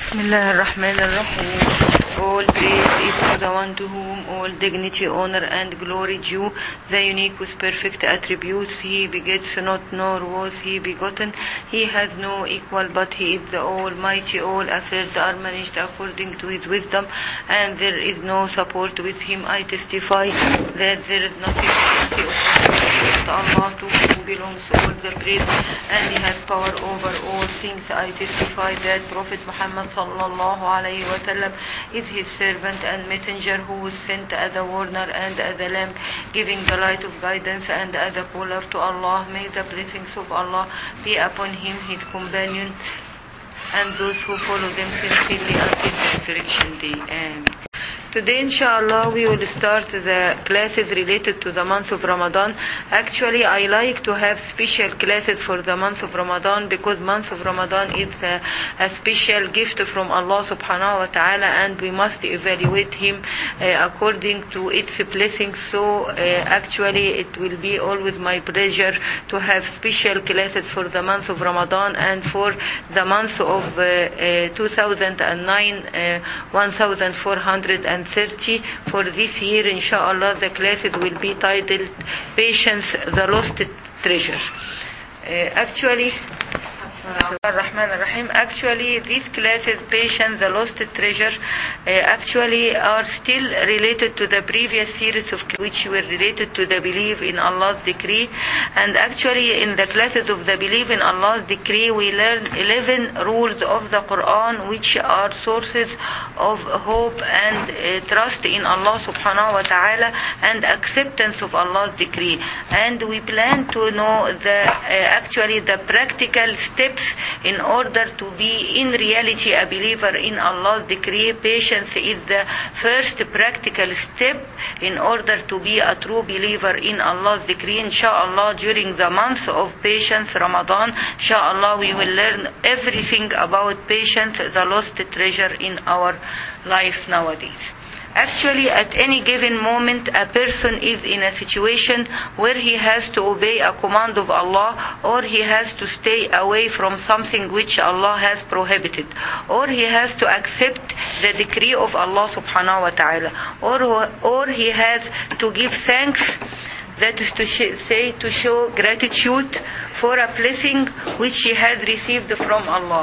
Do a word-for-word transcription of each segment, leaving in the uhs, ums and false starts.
Bismillah ar-Rahman ar-Rahim. All praise is to the one to whom all dignity, honor and glory due, the unique with perfect attributes. He begets not, nor was he begotten. He has no equal, but he is the Almighty. All affairs are managed according to his wisdom, and there is no support with him. I testify that there is nothing worthy of but Allah, to whom belongs all the praise, and he has power over all things. I testify that Prophet Muhammad sallallahu alayhi wa sallam is his servant and messenger, who was sent as a warner and as a lamp, giving the light of guidance and as a caller to Allah. May the blessings of Allah be upon him, his companions, and those who follow them sincerely until the resurrection day. Amen. Today, inshallah, we will start the classes related to the month of Ramadan. Actually, I like to have special classes for the month of Ramadan, because month of Ramadan is a, a special gift from Allah subhanahu wa ta'ala, and we must evaluate him uh, according to its blessings. So uh, actually, it will be always my pleasure to have special classes for the month of Ramadan, and for the month of uh, uh, two thousand nine, uh, one thousand four hundred thirty. For this year, inshallah, the classes will be titled Patience, the Lost Treasure. Uh, actually, Ar-Rahman Ar-Rahim. Actually, these classes, Patience, the Lost Treasure, uh, actually are still related to the previous series of which were related to the belief in Allah's decree. And actually, in the classes of the belief in Allah's decree, we learn eleven rules of the Quran, which are sources of hope and uh, trust in Allah subhanahu wa ta'ala, and acceptance of Allah's decree. And we plan to know the uh, actually the practical steps in order to be in reality a believer in Allah's decree. Patience is the first practical step in order to be a true believer in Allah's decree. Inshallah, during the month of patience, Ramadan, inshallah, we will learn everything about patience, the lost treasure in our life nowadays. Actually, at any given moment, a person is in a situation where he has to obey a command of Allah, or he has to stay away from something which Allah has prohibited, or he has to accept the decree of Allah subhanahu wa ta'ala, or, or he has to give thanks, that is to sh- say, to show gratitude for a blessing which he has received from Allah,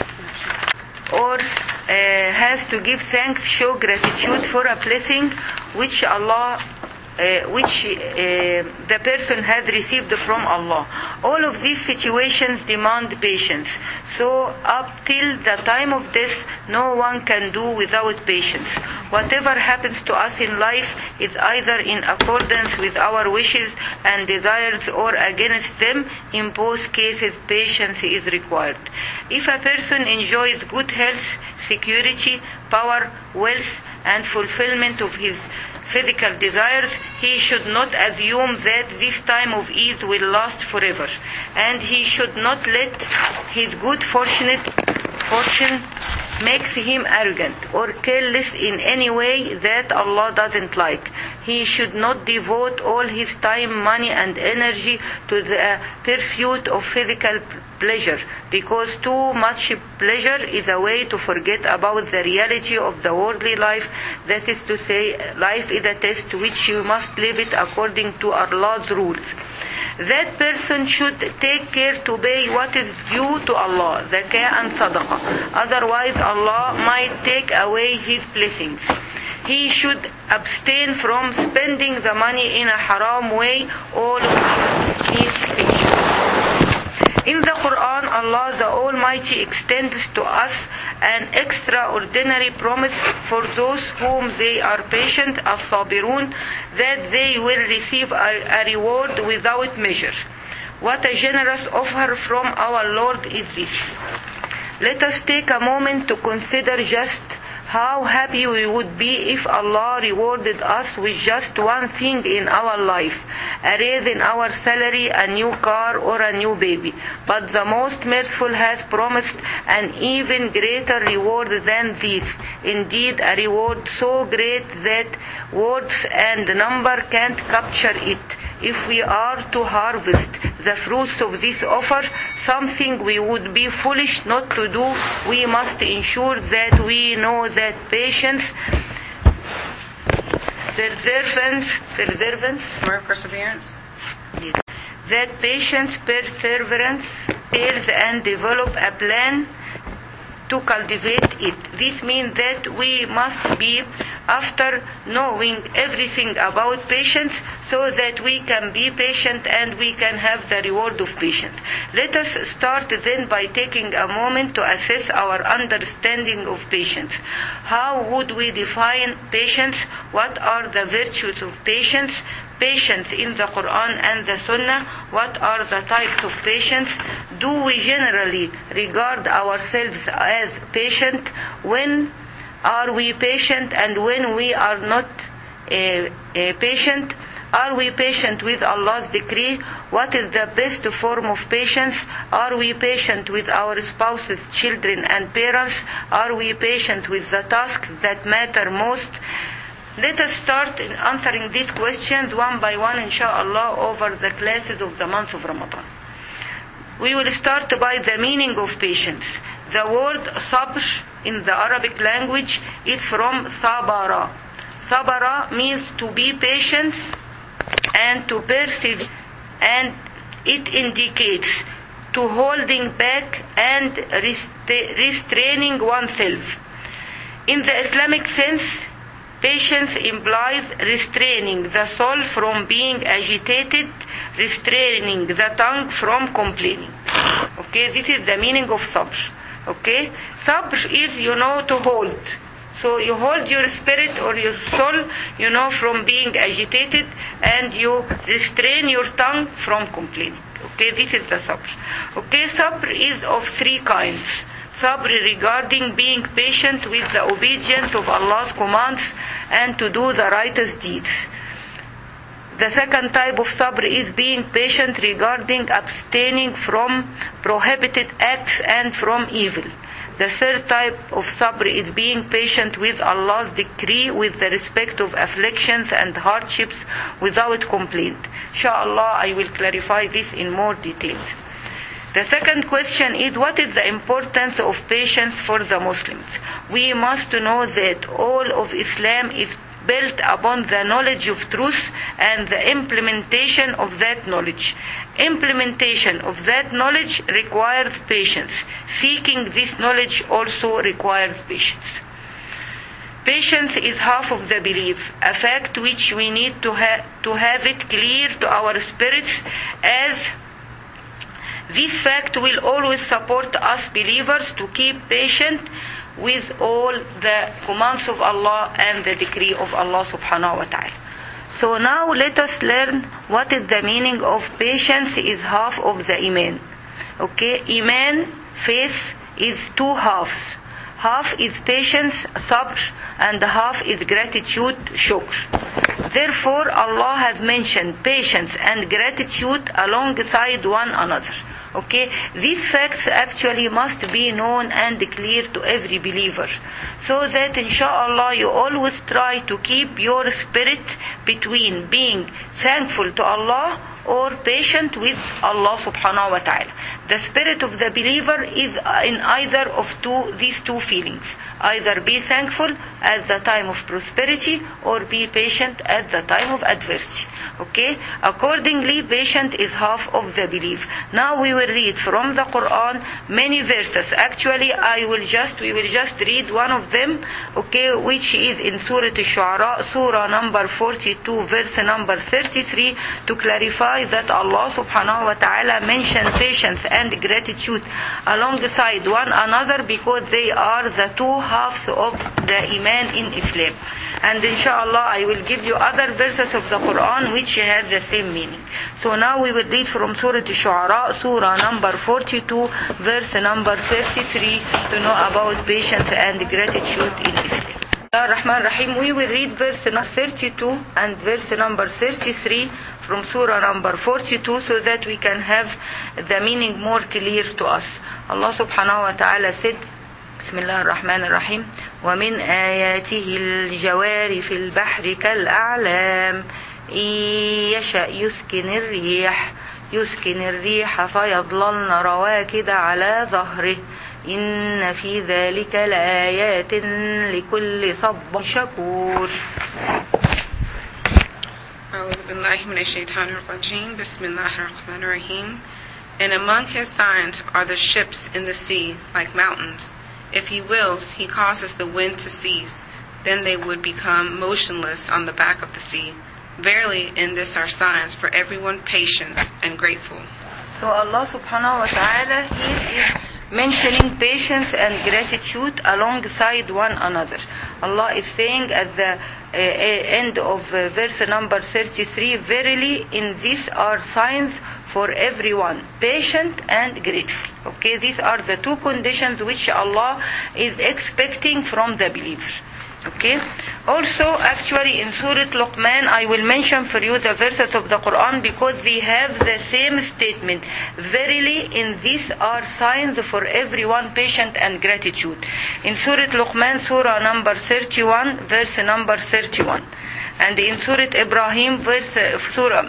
or Uh, has to give thanks, show gratitude for a blessing which Allah, uh, which uh, the person has received from Allah. All of these situations demand patience. So up till the time of death, no one can do without patience. Whatever happens to us in life is either in accordance with our wishes and desires or against them. In both cases, patience is required. If a person enjoys good health, security, power, wealth, and fulfillment of his physical desires, he should not assume that this time of ease will last forever, and he should not let his good fortunate fortune makes him arrogant or careless in any way that Allah doesn't like. He should not devote all his time, money, and energy to the pursuit of physical pleasure, because too much pleasure is a way to forget about the reality of the worldly life. That is to say, life is a test which you must live it according to Allah's rules. That person should take care to pay what is due to Allah, zakah and sadaqah. Otherwise, Allah might take away his blessings. He should abstain from spending the money in a haram way all of his patience. In the Quran, Allah the Almighty extends to us an extraordinary promise for those whom they are patient, as-sabirun, that they will receive a, a reward without measure. What a generous offer from our Lord is this. Let us take a moment to consider just how happy we would be if Allah rewarded us with just one thing in our life, a raise in our salary, a new car, or a new baby. But the most merciful has promised an even greater reward than this. Indeed, a reward so great that words and number can't capture it. If we are to harvest the fruits of this offer, something we would be foolish not to do. We must ensure that we know that patience, perseverance, perseverance, More perseverance. that patience, perseverance, fails and develop a plan to cultivate it. This means that we must be after knowing everything about patience so that we can be patient and we can have the reward of patience. Let us start then by taking a moment to assess our understanding of patience. How would we define patience? What are the virtues of patience? Patience in the Quran and the Sunnah. What are the types of patience? Do we generally regard ourselves as patient? When are we patient and when we are not uh, uh, patient? Are we patient with Allah's decree? What is the best form of patience? Are we patient with our spouses, children and parents? Are we patient with the tasks that matter most? Let us start in answering these questions one by one, inshallah, over the classes of the month of Ramadan. We will start by the meaning of patience. The word sabr in the Arabic language is from sabara. Sabara means to be patient and to persevere, and it indicates to holding back and restraining oneself. In the Islamic sense, patience implies restraining the soul from being agitated, restraining the tongue from complaining. Okay, this is the meaning of sabr. Okay, sabr is, you know, to hold. So you hold your spirit or your soul, you know, from being agitated, and you restrain your tongue from complaining. Okay, this is the sabr. Okay, sabr is of three kinds. Sabr regarding being patient with the obedience of Allah's commands and to do the righteous deeds. The second type of sabr is being patient regarding abstaining from prohibited acts and from evil. The third type of sabr is being patient with Allah's decree with the respect of afflictions and hardships without complaint. Inshallah, I will clarify this in more detail. The second question is, what is the importance of patience for the Muslims? We must know that all of Islam is built upon the knowledge of truth and the implementation of that knowledge. Implementation of that knowledge requires patience. Seeking this knowledge also requires patience. Patience is half of the belief, a fact which we need to, ha- to have it clear to our spirits, as this fact will always support us believers to keep patient with all the commands of Allah and the decree of Allah subhanahu wa ta'ala. So now let us learn what is the meaning of patience is half of the Iman. Okay, Iman, faith, is two halves. Half is patience, sabr, and half is gratitude, shukr. Therefore, Allah has mentioned patience and gratitude alongside one another. Okay, these facts actually must be known and clear to every believer, so that inshallah you always try to keep your spirit between being thankful to Allah or patient with Allah subhanahu wa ta'ala. The spirit of the believer is in either of two, these two feelings. Either be thankful at the time of prosperity or be patient at the time of adversity. Okay? Accordingly, patient is half of the belief. Now we will read from the Quran many verses. Actually, I will just, we will just read one of them, okay, which is in Surah Al-Shu'ara, Surah number forty-two, verse number thirty-three, to clarify that Allah subhanahu wa ta'ala mentioned patience and gratitude alongside one another because they are the two halves of the Iman in Islam. And inshallah I will give you other verses of the Quran which has the same meaning. So now we will read from Surah Al-Shu'ara, Surah number forty-two, verse number thirty-three, to know about patience and gratitude in Islam. Ar-Rahman Rahim. We will read verse number thirty-two and verse number thirty-three from Surah number forty-two so that we can have the meaning more clear to us. Allah subhanahu wa ta'ala said, Bismillah ar-Rahman ar-Rahim, وَمِنْ آيَاتِهِ الْجَوَارِ فِي الْبَحْرِ كَالْأَعْلَامِ إِنْ يَشَأْ يُسْكِنِ الرِّيحَ يسكن الريح فيظللن رواكد على ظهره إن في ذلك لآيات لكل صبار شكور. أعوذ بالله من الشيطان الرجيم. بسم الله الرحمن الرحيم. And among his signs are the ships in the sea, like mountains. If he wills, he causes the wind to cease. Then they would become motionless on the back of the sea. Verily, in this are signs for everyone patient and grateful. So Allah subhanahu wa ta'ala, He is mentioning patience and gratitude alongside one another. Allah is saying at the uh, end of uh, verse number thirty-three, verily in this are signs for everyone, patient and grateful. Okay, these are the two conditions which Allah is expecting from the believer. Okay. Also, actually, in Surah Luqman, I will mention for you the verses of the Quran because they have the same statement. Verily, in these are signs for everyone, patient and gratitude. In Surah Luqman, Surah number thirty-one, verse number thirty-one, and in Surah Ibrahim, verse uh, Surah.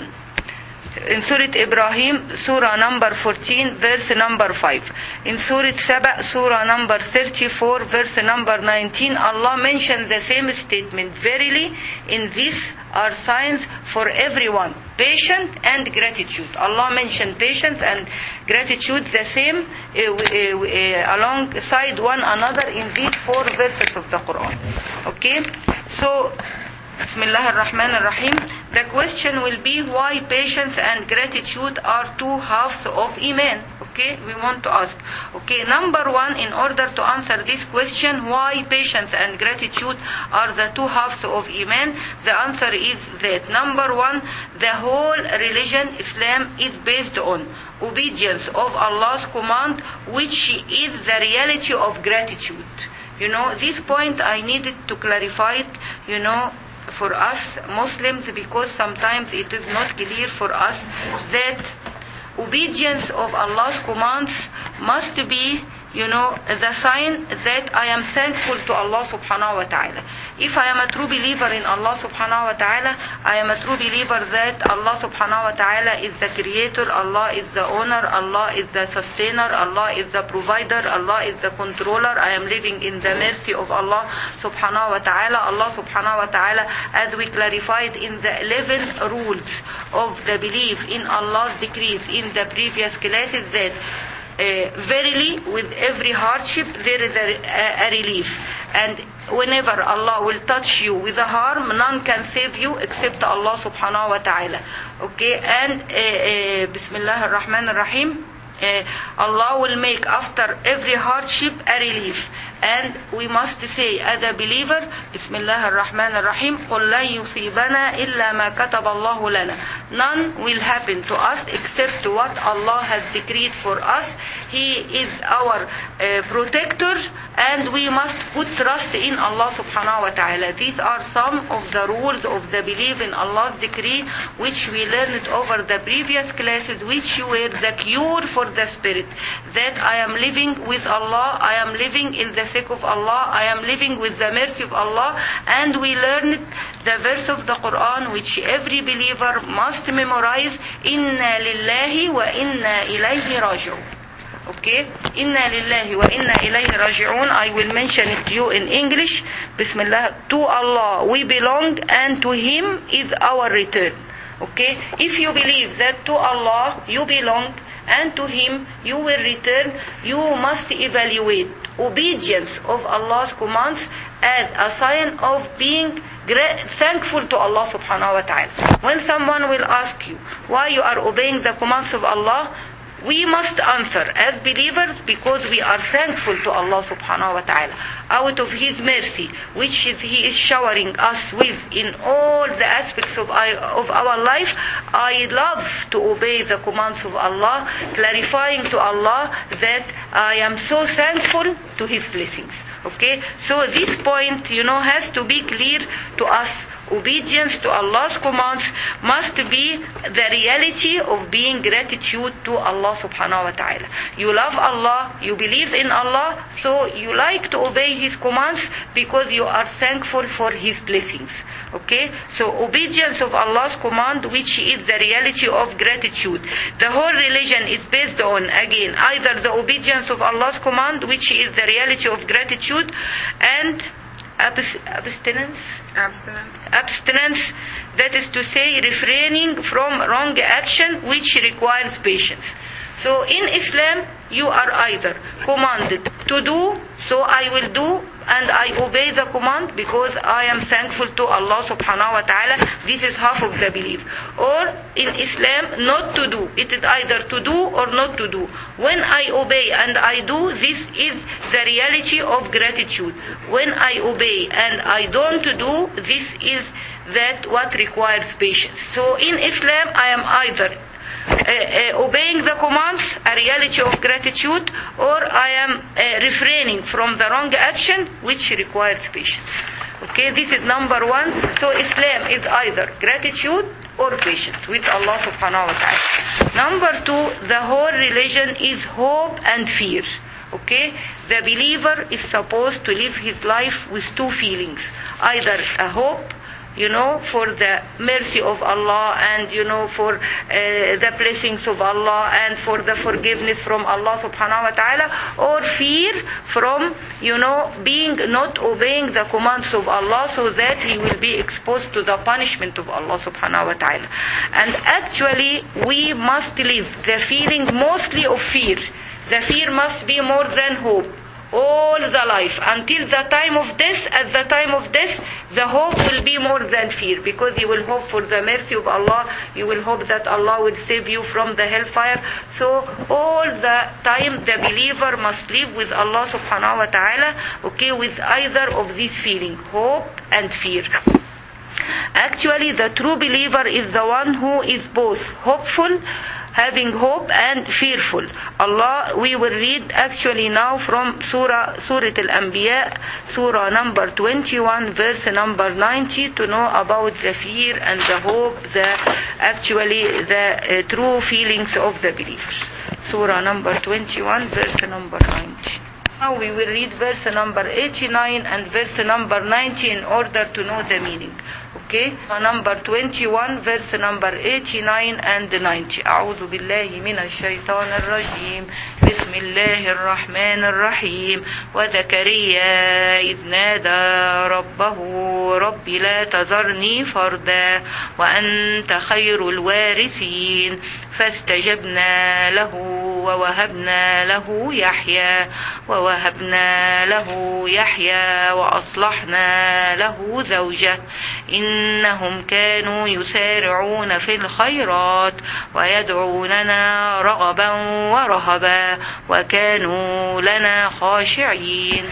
In Surah Ibrahim, Surah number fourteen, verse number five. In Surah Saba, Surah number thirty-four, verse number nineteen, Allah mentioned the same statement. Verily, in this are signs for everyone, patience and gratitude. Allah mentioned patience and gratitude the same uh, uh, uh, alongside one another in these four verses of the Quran. Okay? So, Bismillah ar-Rahman ar-Rahim. The question will be why patience and gratitude are two halves of Iman. Okay, we want to ask. Okay, number one, in order to answer this question, why patience and gratitude are the two halves of Iman, the answer is that number one, the whole religion, Islam, is based on obedience of Allah's command, which is the reality of gratitude. You know, this point I needed to clarify it, you know, for us Muslims, because sometimes it is not clear for us that obedience of Allah's commands must be, you know, the sign that I am thankful to Allah subhanahu wa ta'ala. If I am a true believer in Allah subhanahu wa ta'ala, I am a true believer that Allah subhanahu wa ta'ala is the creator, Allah is the owner, Allah is the sustainer, Allah is the provider, Allah is the controller. I am living in the mercy of Allah subhanahu wa ta'ala. Allah subhanahu wa ta'ala, as we clarified in the eleven rules of the belief in Allah's decrees in the previous classes, that Uh, verily, with every hardship there is a, a, a relief, and whenever Allah will touch you with a harm, none can save you except Allah subhanahu wa ta'ala. Okay, and uh, uh, Bismillah ar-Rahman ar-Rahim, uh, Allah will make after every hardship a relief. And we must say, as a believer, Bismillah ar-Rahman ar-Rahim, قُلْ لَنْ يُصِيبَنَا إِلَّا مَا كَتَبَ اللَّهُ لَنَا. None will happen to us except what Allah has decreed for us. He is our uh, protector, and we must put trust in Allah subhanahu wa ta'ala. These are some of the rules of the belief in Allah's decree, which we learned over the previous classes, which were the cure for the spirit. That I am living with Allah, I am living in the sake of Allah, I am living with the mercy of Allah. And we learned the verse of the Quran which every believer must memorize, Inna lillahi wa inna ilayhi raji'un. Okay, Inna lillahi wa inna ilayhi raji'un. I will mention it to you in English. Bismillah. To Allah we belong, and to Him is our return. Okay, if you believe that to Allah you belong and to Him you will return, you must evaluate obedience of Allah's commands as a sign of being gra- thankful to Allah subhanahu wa ta'ala. When someone will ask you why you are obeying the commands of Allah, we must answer as believers because we are thankful to Allah subhanahu wa ta'ala. Out of His mercy, which is, He is showering us with in all the aspects of, I, of our life, I love to obey the commands of Allah, clarifying to Allah that I am so thankful to His blessings. Okay? So this point, you know, has to be clear to us. Obedience to Allah's commands must be the reality of being gratitude to Allah subhanahu wa ta'ala. You love Allah, you believe in Allah, so you like to obey His commands because you are thankful for His blessings. Okay, so obedience of Allah's command, which is the reality of gratitude. The whole religion is based on, again, either the obedience of Allah's command, which is the reality of gratitude, and abstinence. Abstinence. Abstinence, that is to say, refraining from wrong action, which requires patience. So in Islam, you are either commanded to do, so I will do, and I obey the command because I am thankful to Allah subhanahu wa ta'ala. This is half of the belief. Or in Islam, not to do. It is either to do or not to do. When I obey and I do, this is the reality of gratitude. When I obey and I don't do, this is that what requires patience. So in Islam, I am either Uh, uh, obeying the commands, a reality of gratitude, or I am uh, refraining from the wrong action, which requires patience. Okay, this is number one. So Islam is either gratitude or patience with Allah subhanahu wa ta'ala. Number two, the whole religion is hope and fear. Okay, the believer is supposed to live his life with two feelings, either a hope, you know, for the mercy of Allah, and, you know, for uh, the blessings of Allah, and for the forgiveness from Allah subhanahu wa ta'ala, or fear from, you know, being not obeying the commands of Allah, so that he will be exposed to the punishment of Allah subhanahu wa ta'ala. And actually, we must live the feeling mostly of fear. The fear must be more than hope. All the life, until the time of death. At the time of death, the hope will be more than fear, because you will hope for the mercy of Allah, you will hope that Allah will save you from the hellfire. So all the time the believer must live with Allah subhanahu wa ta'ala, okay, with either of these feelings, hope and fear. Actually, the true believer is the one who is both hopeful, having hope, and fearful. Allah, we will read actually now from Surah Surah Al-Anbiya, Surah number twenty-one, verse number ninety, to know about the fear and the hope, the actually the uh, true feelings of the believers. Surah number twenty-one, verse number ninety. Now we will read verse number eighty-nine and verse number ninety in order to know the meaning. Okay, number twenty-one, verse number eighty-nine and ninety. أعوذ بالله من الشيطان الرجيم. بسم الله الرحمن الرحيم. وزكريا إذ نادى ربه رب لا تذرني فردا وأنت خير الوارثين فاستجبنا له ووهبنا له يحيى ووهبنا له يحيى وأصلحنا له زوجه إنهم كانوا يسارعون في الخيرات ويدعوننا رغبا ورهبا وكانوا لنا خاشعين.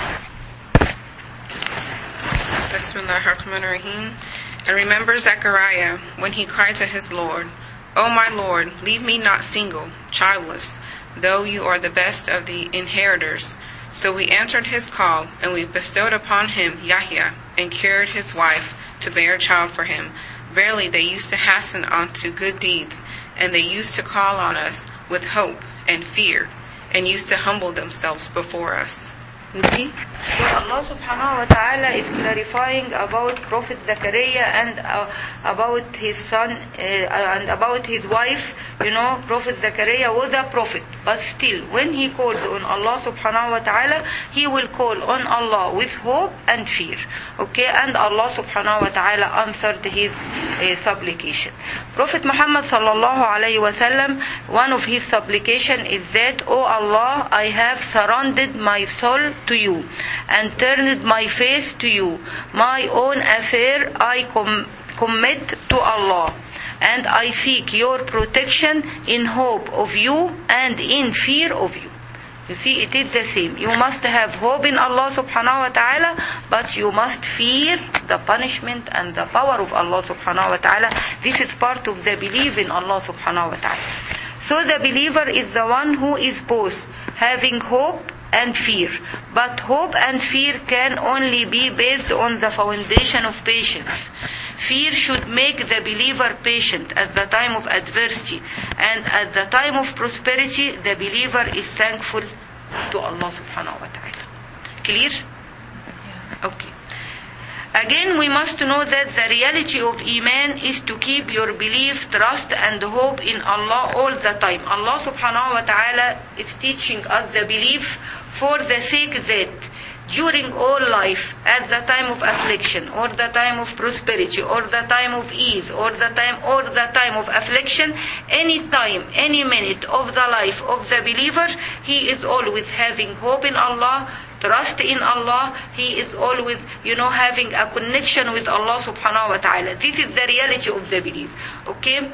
Bismillahirrahmanirrahim. And remember Zechariah when he cried to his Lord, O my Lord, leave me not single, childless, though you are the best of the inheritors. So we answered his call, and we bestowed upon him Yahya, and cured his wife to bear a child for him. Verily they used to hasten unto good deeds, and they used to call on us with hope and fear, and used to humble themselves before us. You see? So Allah subhanahu wa ta'ala is clarifying about Prophet Zechariah and uh, about his son uh, and about his wife. You know, Prophet Zechariah was a prophet, but still, when he called on Allah subhanahu wa ta'ala, he will call on Allah with hope and fear. Okay, and Allah subhanahu wa ta'ala answered his uh, supplication. Prophet Muhammad sallallahu alayhi wa sallam, one of his supplication is that, O Allah, I have surrendered my soul to you and turned my face to you. My own affair I com- commit to Allah, and I seek your protection in hope of you and in fear of you. You see, it is the same. You must have hope in Allah subhanahu wa ta'ala, but you must fear the punishment and the power of Allah subhanahu wa ta'ala. This is part of the belief in Allah subhanahu wa ta'ala. So the believer is the one who is both having hope and fear. But hope and fear can only be based on the foundation of patience. Fear should make the believer patient at the time of adversity, and at the time of prosperity the believer is thankful to Allah subhanahu wa ta'ala. Clear? Okay. Again, we must know that the reality of Iman is to keep your belief, trust and hope in Allah all the time. Allah subhanahu wa ta'ala is teaching us the belief for the sake that during all life, at the time of affliction, or the time of prosperity, or the time of ease, or the time or the time of affliction, any time, any minute of the life of the believer, he is always having hope in Allah, trust in Allah. He is always, you know, having a connection with Allah subhanahu wa ta'ala. This is the reality of the belief. Okay?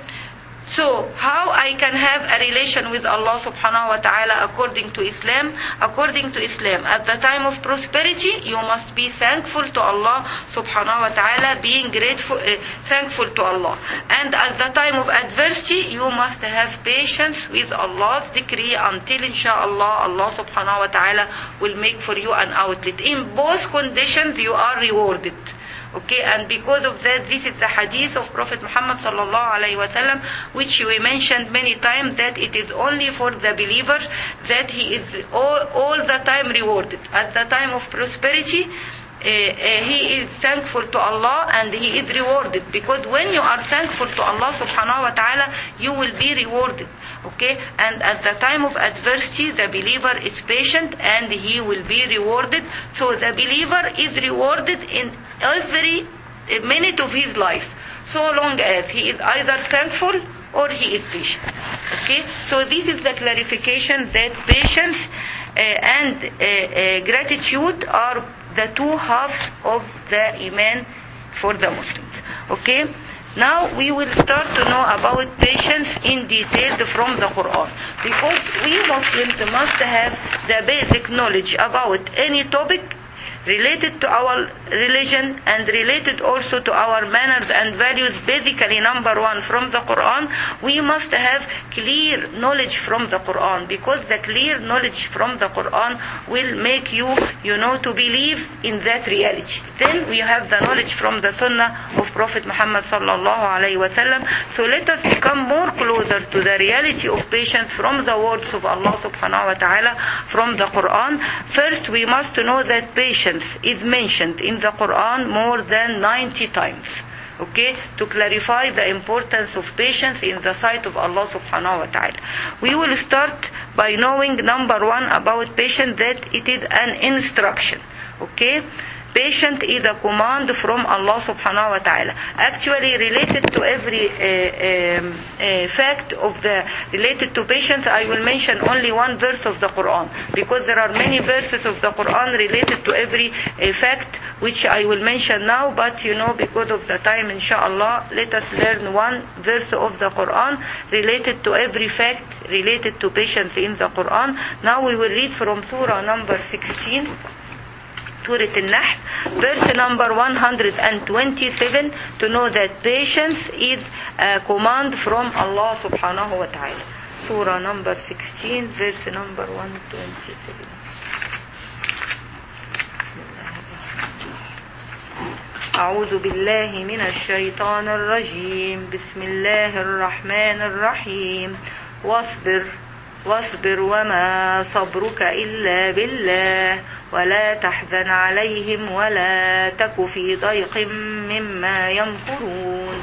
So, how I can have a relation with Allah subhanahu wa ta'ala according to Islam? According to Islam, at the time of prosperity, you must be thankful to Allah subhanahu wa ta'ala, being grateful, uh, thankful to Allah. And at the time of adversity, you must have patience with Allah's decree until inshallah Allah subhanahu wa ta'ala will make for you an outlet. In both conditions, you are rewarded. Okay, and because of that, this is the hadith of Prophet Muhammad sallallahu alaihi wasallam, which we mentioned many times, that it is only for the believer that he is all, all the time rewarded. At the time of prosperity, Uh, uh, he is thankful to Allah and he is rewarded, because when you are thankful to Allah subhanahu wa ta'ala, you will be rewarded. Okay, and at the time of adversity, the believer is patient and he will be rewarded. So the believer is rewarded in every minute of his life, so long as he is either thankful or he is patient. Okay, so this is the clarification that patience uh, and uh, uh, gratitude are the two halves of the Iman for the Muslims. Okay? Now we will start to know about patience in detail from the Quran. Because we Muslims must have the basic knowledge about any topic related to our religion and related also to our manners and values. Basically, number one, from the Quran, we must have clear knowledge from the Quran, because the clear knowledge from the Quran will make you, you know, to believe in that reality. Then we have the knowledge from the Sunnah of Prophet Muhammad sallallahu alaihi wasallam. So let us become more closer to the reality of patience from the words of Allah subhanahu wa ta'ala from the Quran. First, we must know that patience is mentioned in the Quran more than ninety times. Okay, to clarify the importance of patience in the sight of Allah subhanahu wa ta'ala. We will start by knowing number one about patience, that it is an instruction. Okay, patient is a command from Allah subhanahu wa ta'ala. Actually, related to every uh, um, uh, fact of the related to patience, I will mention only one verse of the Quran, because there are many verses of the Quran related to every uh, fact, which I will mention now. But you know, because of the time, inshallah, let us learn one verse of the Quran related to every fact related to patience in the Quran. Now we will read from Surah number sixteen. Surah Al-Nahl, verse number one hundred twenty-seven, to know that patience is a command from Allah subhanahu wa ta'ala. Surah number sixteen, verse number one hundred twenty-seven. أعوذ بالله من الشيطان الرجيم. بسم الله الرحمن الرحيم. واصبر واصبر وما صبرك إلا بالله ولا تحزن عليهم ولا تك في ضيق مما يمكرون.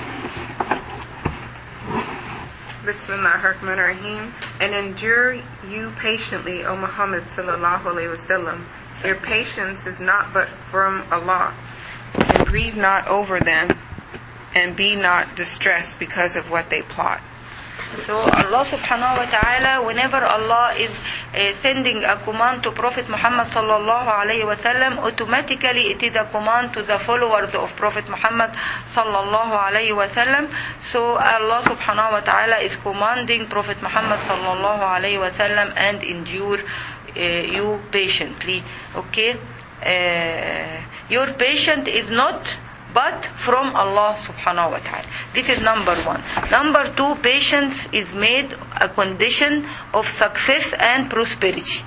Bismillahirrahmanirrahim. And endure you patiently, O Muhammad sallallahu alaihi wasallam. Your patience is not but from Allah. And grieve not over them, and be not distressed because of what they plot. So Allah subhanahu wa ta'ala, whenever Allah is uh, sending a command to Prophet Muhammad sallallahu alayhi wa sallam, automatically it is a command to the followers of Prophet Muhammad sallallahu alayhi wa sallam. So Allah subhanahu wa ta'ala is commanding Prophet Muhammad sallallahu alayhi wa sallam, and endure uh, you patiently. Okay? Uh, your patience is not but from Allah subhanahu wa ta'ala. This is number one. Number two, patience is made a condition of success and prosperity.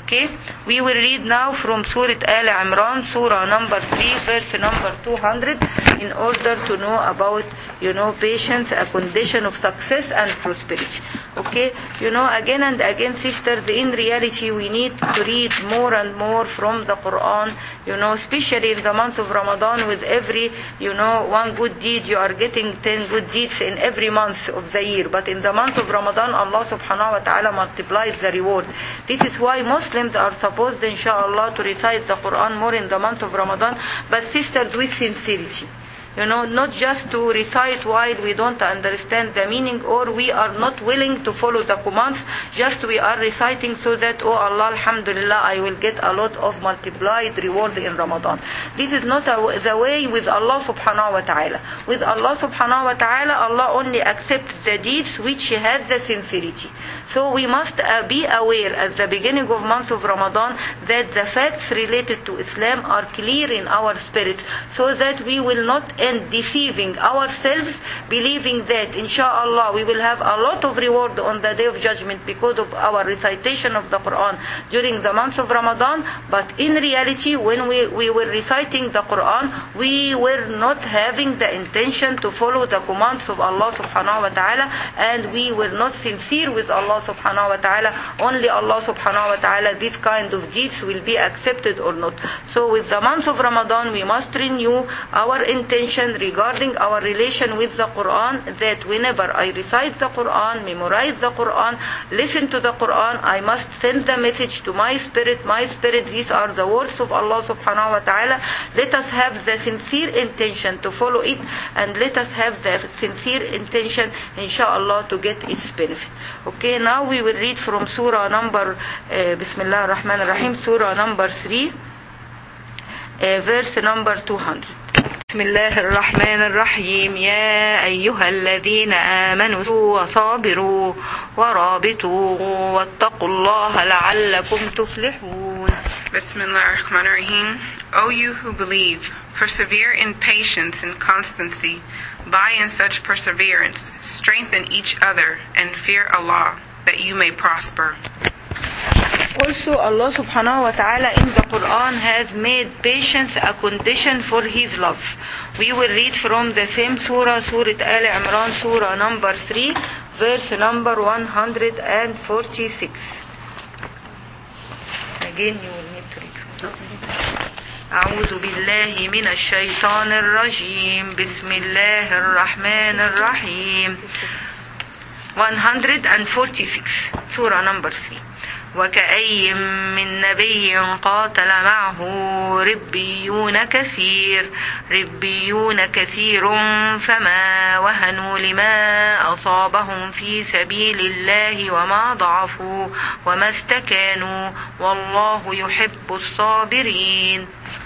Okay, we will read now from Surah Al Imran, Surah number three, verse number two hundred, in order to know about, you know, patience, a condition of success and prosperity. Okay, you know, again and again, sisters, in reality, we need to read more and more from the Quran, you know, especially in the month of Ramadan. With every, you know, one good deed, you are getting ten good deeds in every month of the year. But in the month of Ramadan, Allah subhanahu wa ta'ala multiplies the reward. This is why Muslims are supposed, inshallah, to recite the Quran more in the month of Ramadan, but sisters, with sincerity. You know, not just to recite while we don't understand the meaning, or we are not willing to follow the commands, just we are reciting so that, oh Allah, alhamdulillah, I will get a lot of multiplied reward in Ramadan. This is not a, the way with Allah subhanahu wa ta'ala. With Allah subhanahu wa ta'ala, Allah only accepts the deeds which has the sincerity. So we must uh, be aware at the beginning of month of Ramadan that the facts related to Islam are clear in our spirit, so that we will not end deceiving ourselves, believing that inshallah we will have a lot of reward on the day of judgment because of our recitation of the Quran during the month of Ramadan. But in reality, when we, we were reciting the Quran, we were not having the intention to follow the commands of Allah subhanahu wa ta'ala, and we were not sincere with Allah subhanahu wa ta'ala. Only Allah subhanahu wa ta'ala, this kind of deeds will be accepted or not. So with the month of Ramadan, we must renew our intention regarding our relation with the Quran, that whenever I recite the Quran, memorize the Quran, listen to the Quran, I must send the message to my spirit. My spirit, these are the words of Allah subhanahu wa ta'ala. Let us have the sincere intention to follow it, and let us have the sincere intention, inshallah, to get its benefit. Okay, now we will read from Surah number, uh, Bismillah ar-Rahman ar-Rahim, Surah number three, uh, verse number two hundred. بسم الله الرحمن الرحيم يا أيها الذين آمنوا وصابروا ورابطوا واتقوا الله لعلكم تفلحون. Bismillah ar-Rahman ar-Rahim. O you who believe, persevere in patience and constancy. By in such perseverance, strengthen each other and fear Allah, that you may prosper. Also, Allah subhanahu wa ta'ala in the Quran has made patience a condition for His love. We will read from the same surah, Surah Al Imran, surah number three, verse number one hundred forty-six. Again, you will need to read. أعوذ بالله من الشيطان الرجيم بسم الله الرحمن الرحيم. one hundred forty-six, surah number three. وكأي من نبي قاتل معه ربيون كثير ربيون كثير فما وهنوا لما أصابهم في سبيل الله وما ضعفوا وما استكانوا والله يحب الصابرين.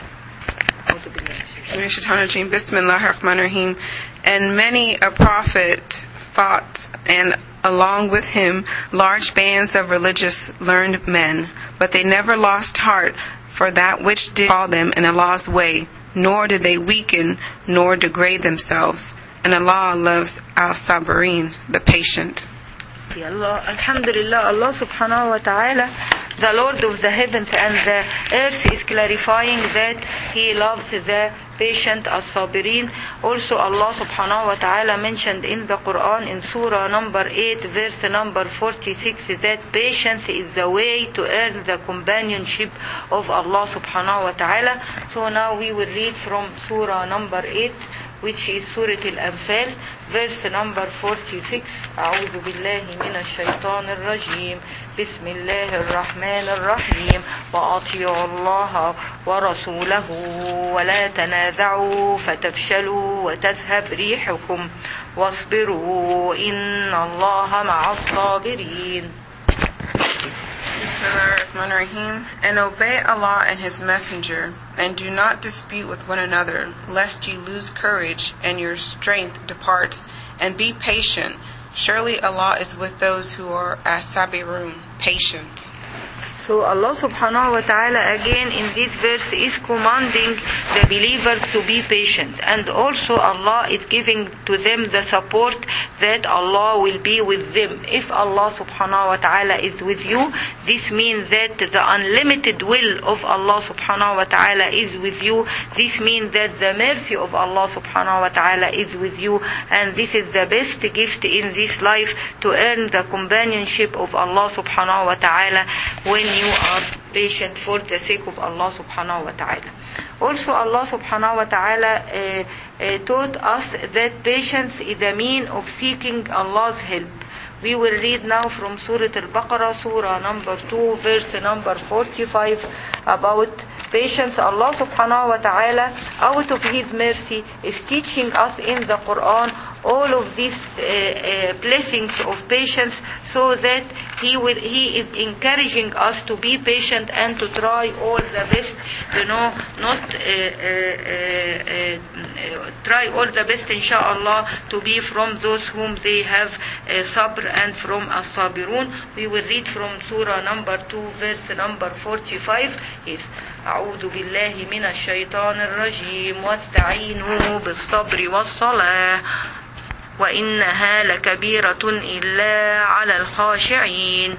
Bismillah ar-Rahman ar-Rahim. And many a prophet fought, and along with him large bands of religious learned men, but they never lost heart for that which did call them in Allah's way, nor did they weaken nor degrade themselves. And Allah loves al-Sabirin, the patient. Allah, Alhamdulillah, Allah subhanahu wa ta'ala, the Lord of the heavens and the earth, is clarifying that He loves the patient, as-Sabirin. Also, Allah subhanahu wa ta'ala mentioned in the Quran in Surah number eight, verse number forty-six, that patience is the way to earn the companionship of Allah subhanahu wa ta'ala. So now we will read from Surah number eight, which is Surah Al-Anfal, verse number forty-six. أعوذ بالله من الشيطان الرجيم بسم الله الرحمن الرحيم وأطيعوا الله ورسوله ولا تنازعوا فتفشلوا وتذهب ريحكم واصبروا إن الله مع الصابرين. Bismillahirrahmanirrahim. And obey Allah and His Messenger, and do not dispute with one another, lest you lose courage and your strength departs, and be patient. Surely Allah is with those who are as-Sabirun, patient. So Allah subhanahu wa ta'ala again in this verse is commanding the believers to be patient, and also Allah is giving to them the support that Allah will be with them. If Allah subhanahu wa ta'ala is with you, this means that the unlimited will of Allah subhanahu wa ta'ala is with you. This means that the mercy of Allah subhanahu wa ta'ala is with you, and this is the best gift in this life, to earn the companionship of Allah subhanahu wa ta'ala when you are patient for the sake of Allah subhanahu wa ta'ala. Also Allah subhanahu wa ta'ala uh, uh, taught us that patience is the mean of seeking Allah's help. We will read now from Surah Al-Baqarah, Surah number two, verse number forty-five, about patience. Allah subhanahu wa ta'ala, out of His mercy, is teaching us in the Quran all of these uh, uh, blessings of patience, so that he will he is encouraging us to be patient and to try all the best, you know, not uh, uh, uh, uh, try all the best inshallah to be from those whom they have uh, sabr and from as-sabirun. We will read from surah number two, verse number forty-five. Yes. أعوذ بالله من الشيطان الرجيم واستعينوا بالصبر والصلاة وإنها لكبيرة إلا على الخاشعين.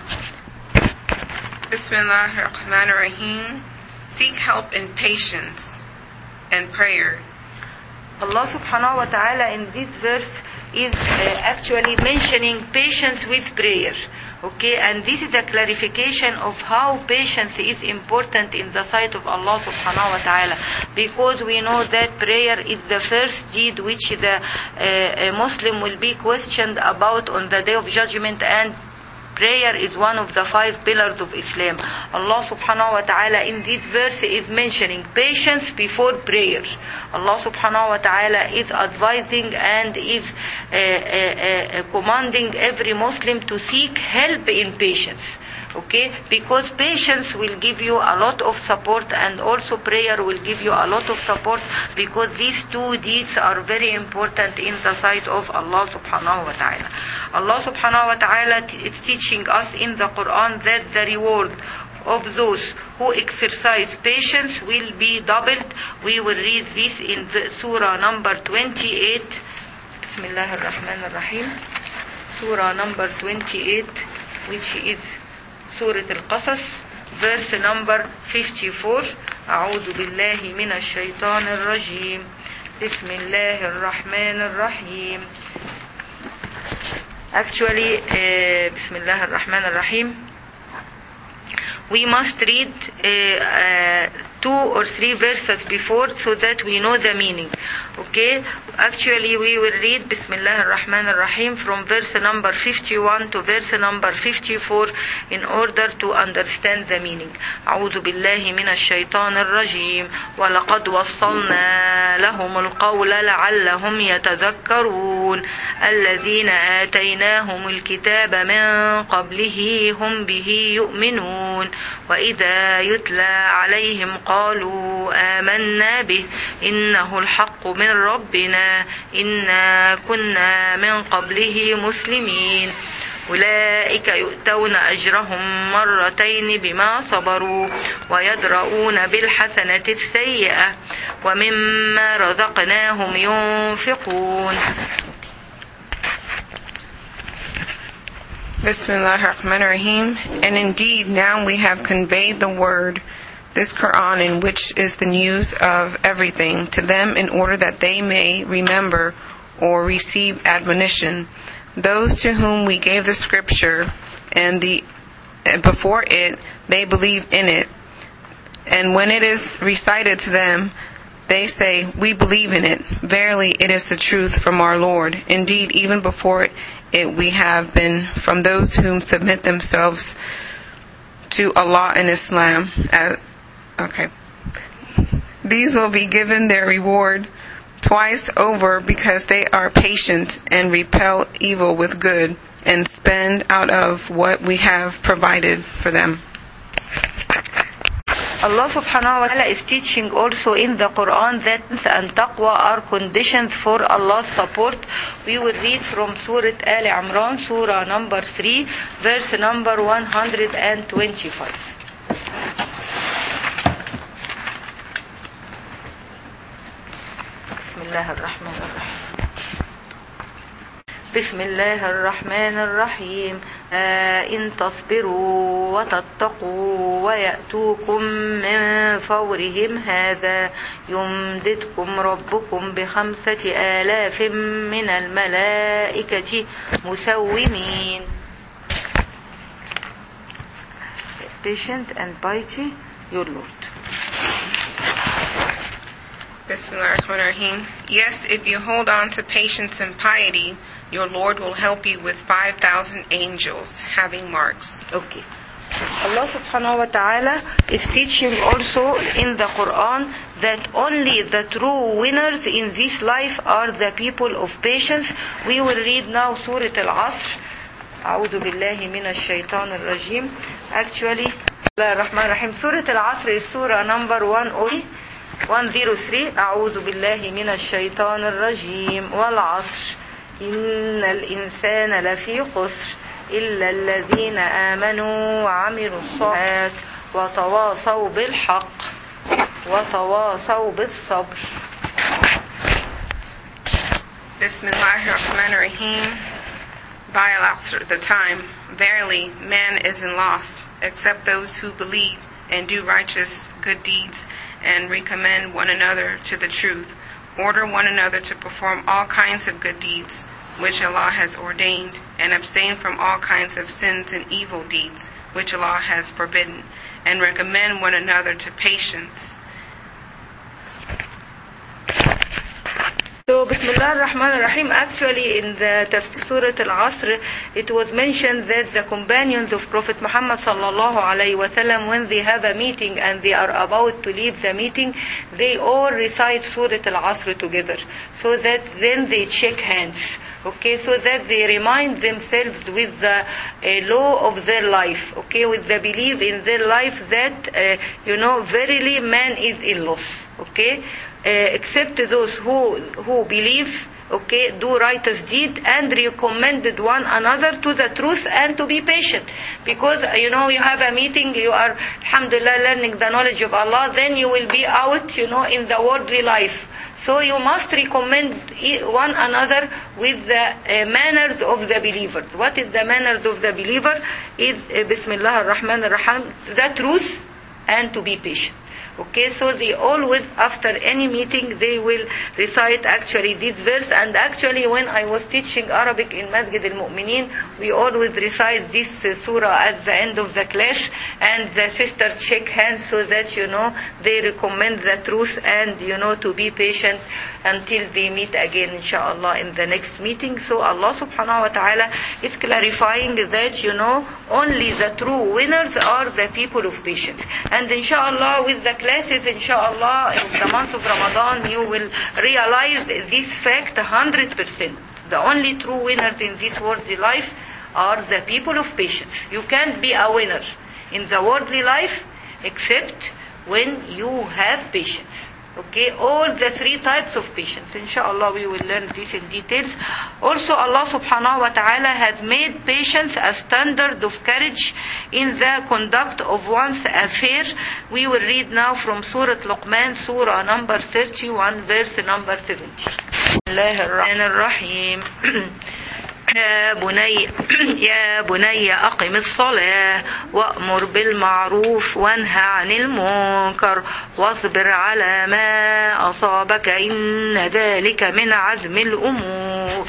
Bismillahirrahmanirrahim. Seek help in patience and prayer. Allah subhanahu wa ta'ala in this verse is uh, actually mentioning patience with prayer. Okay, and this is a clarification of how patience is important in the sight of Allah subhanahu wa ta'ala, because we know that prayer is the first deed which the uh, Muslim will be questioned about on the day of judgment, and prayer is one of the five pillars of Islam. Allah subhanahu wa ta'ala in this verse is mentioning patience before prayer. Allah subhanahu wa ta'ala is advising and is uh, uh, uh, commanding every Muslim to seek help in patience. Okay, because patience will give you a lot of support, and also prayer will give you a lot of support, because these two deeds are very important in the sight of Allah subhanahu wa ta'ala. Allah subhanahu wa ta'ala is teaching us in the Quran that the reward of those who exercise patience will be doubled. We will read this in the surah number twenty-eight. Bismillahir Rahmanir Rahim. Surah number twenty-eight, which is Surah Al-Qasas, verse number fifty-four. أعوذ بالله من الشيطان الرجيم. بسم الله الرحمن الرحيم. Actually, uh, بسم الله الرحمن الرحيم. We must read uh, uh, two or three verses before, so that we know the meaning. Okay, actually we will read Bismillah ar-Rahman ar-Rahim from verse number fifty-one to verse number fifty-four in order to understand the meaning. أعوذ بالله من الشيطان الرجيم ولقد وصلنا لهم القول لعلهم يتذكرون الذين آتيناهم الكتاب من قبله هم به يؤمنون وإذا يتلى عليهم قالوا آمنا به إنه الحق من ربنا إنا كنا من قبله مسلمين أولئك يؤتون أجرهم مرتين بما صبروا ويدرؤون بالحسنة السيئة ومما رزقناهم ينفقون. Bismillahirrahmanirrahim. And indeed now we have conveyed the word, this Quran, in which is the news of everything, to them in order that they may remember or receive admonition. Those to whom we gave the scripture and the and before it, they believe in it. And when it is recited to them, they say, we believe in it. Verily, it is the truth from our Lord. Indeed, even before it, we have been from those whom submit themselves to Allah and Islam. As, okay. These will be given their reward twice over, because they are patient and repel evil with good and spend out of what we have provided for them. Allah subhanahu wa ta'ala is teaching also in the Quran that and taqwa are conditions for Allah's support. We will read from Surah Al Imran, Surah number three, verse number one hundred twenty-five. بسم الله الرحمن الرحيم. بسم الله الرحمن الرحيم. آه إن تصبروا وتتقوا ويأتوكم من فورهم هذا يمددكم ربكم بخمسة آلاف من الملائكة مسومين. Patient and piety, your Lord. Bismillahirrahmanirrahim. Yes, if you hold on to patience and piety, your Lord will help you with five thousand angels having marks. Okay. Allah subhanahu wa ta'ala is teaching also in the Quran that only the true winners in this life are the people of patience. We will read now Surah Al-Asr. أعوذ بالله من الشيطان الرجيم. Actually, Rahman Rahim. Surah Al-Asr is Surah number one oh three. أعوذ بالله من الشيطان الرجيم. والعصر إن الإنسان لفي خسر إلا الذين آمنوا وعملوا الصالحات وتواصوا بالحق وتواصوا بالصبر. Bismillahirrahmanirrahim. By Al-Asr, the time, verily, man isn't lost, except those who believe and do righteous good deeds and recommend one another to the truth. Order one another to perform all kinds of good deeds, which Allah has ordained, and abstain from all kinds of sins and evil deeds, which Allah has forbidden, and recommend one another to patience. So, Bismillah ar-Rahman ar-Rahim, actually in the Tafsir Surah Al-Asr, it was mentioned that the companions of Prophet Muhammad sallallahu alayhi wa sallam, when they have a meeting and they are about to leave the meeting, they all recite Surah Al-Asr together, so that then they shake hands. Okay, so that they remind themselves with the uh, law of their life, okay, with the belief in their life that, uh, you know, verily man is in loss, okay, uh, except those who who believe, okay, do righteous deed and recommended one another to the truth and to be patient. Because, you know, you have a meeting, you are, alhamdulillah, learning the knowledge of Allah, then you will be out, you know, in the worldly life. So you must recommend one another with the uh, manners of the believers. What is the manners of the believer? Is uh, Bismillah ar-Rahman ar-Rahim, the truth and to be patient. Okay, so they always, after any meeting, they will recite actually this verse. And actually, when I was teaching Arabic in Masjid al-Mu'mineen, we always recite this uh, surah at the end of the class, and the sisters shake hands so that, you know, they recommend the truth and, you know, to be patient until they meet again, inshallah, in the next meeting. So Allah subhanahu wa ta'ala is clarifying that, you know, only the true winners are the people of patience. And inshallah, with the classes, inshallah, in the month of Ramadan, you will realize this fact one hundred percent. The only true winners in this worldly life are the people of patience. You can't be a winner in the worldly life except when you have patience. Okay, all the three types of patience. Inshallah, we will learn this in details. Also, Allah subhanahu wa ta'ala has made patience a standard of courage in the conduct of one's affair. We will read now from Surah Luqman, Surah number thirty-one, verse number seventy. Bismillahirrahmanirrahim. يا بني يا بني أقم الصلاة وأمر بالمعروف وانهى عن المنكر واصبر على ما أصابك إن ذلك من عزم الأمور.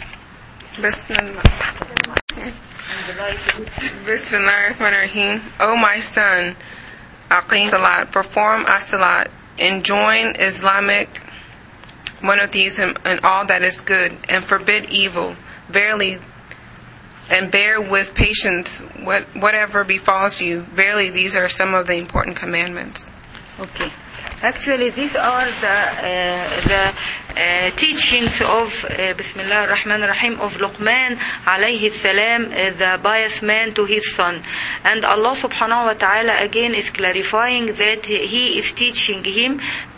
Bismillahirrahmanirrahim. O my son, aqim salat, perform as-salat, and join Islamic monotheism in, in all that is good, and forbid evil. Verily, and bear with patience what, whatever befalls you. Verily, these are some of the important commandments. Okay. Actually, these are the uh, the uh, teachings of uh, Bismillah ar-Rahman ar-Rahim of Luqman alayhi salam, uh, the pious man to his son. And Allah subhanahu wa ta'ala again is clarifying that he is teaching him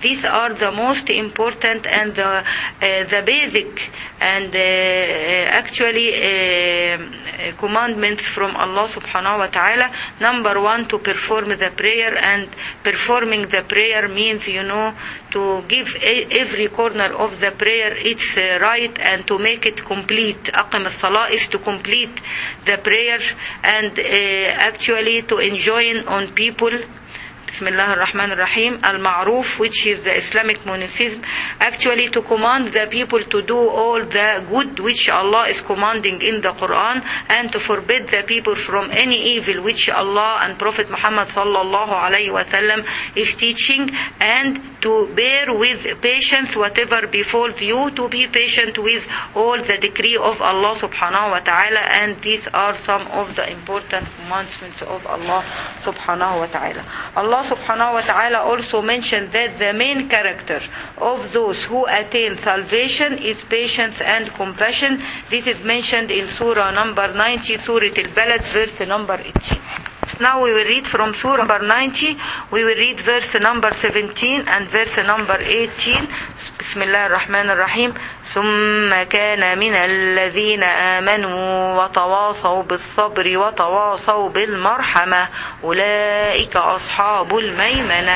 These are the most important and the, uh, the basic and uh, actually uh, commandments from Allah subhanahu wa ta'ala. Number one, to perform the prayer, and performing the prayer means, you know, to give every corner of the prayer its uh, right and to make it complete. أقم الصلاة is to complete the prayer and uh, actually to enjoin on people. Bismillah ar-Rahman ar-Rahim. Al-Ma'ruf, which is the Islamic monotheism, actually to command the people to do all the good which Allah is commanding in the Quran, and to forbid the people from any evil which Allah and Prophet Muhammad sallallahu alayhi wa sallam is teaching, and to bear with patience whatever befalls you, to be patient with all the decree of Allah subhanahu wa ta'ala. And these are some of the important commandments of Allah subhanahu wa ta'ala. Allah subhanahu wa ta'ala also mentioned that the main character of those who attain salvation is patience and compassion. This is mentioned in Surah number ninety, Surah Al-Balad, verse number eighteen. Now we will read from Surah number ninety. We will read verse number seventeen and verse number eighteen. Bismillah ar-Rahman ar-Rahim. ثم كان من الذين آمنوا وتواصوا بالصبر وتواصوا بالمرحمة أولئك أصحاب الميمنة.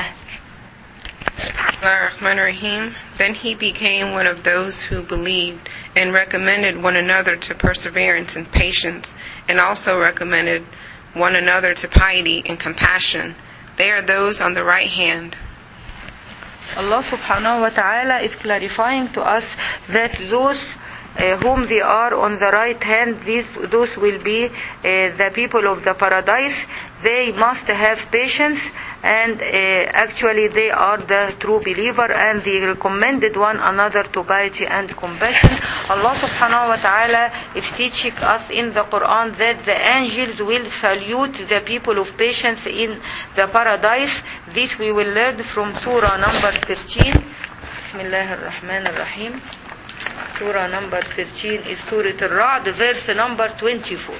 Ar-Rahman ar-Rahim. Then he became one of those who believed and recommended one another to perseverance and patience, and also recommended one another to piety and compassion. They are those on the right hand. Allah subhanahu wa ta'ala is clarifying to us that those uh, whom they are on the right hand, these, those will be uh, the people of the paradise. They must have patience, and uh, actually they are the true believer, and they recommended one another to piety and compassion. Allah subhanahu wa ta'ala is teaching us in the Quran that the angels will salute the people of patience in the paradise. This we will learn from Surah number thirteen. Bismillah ar-Rahman ar-Rahim. Surah number thirteen is Surah Al-Ra'd, verse number twenty-four.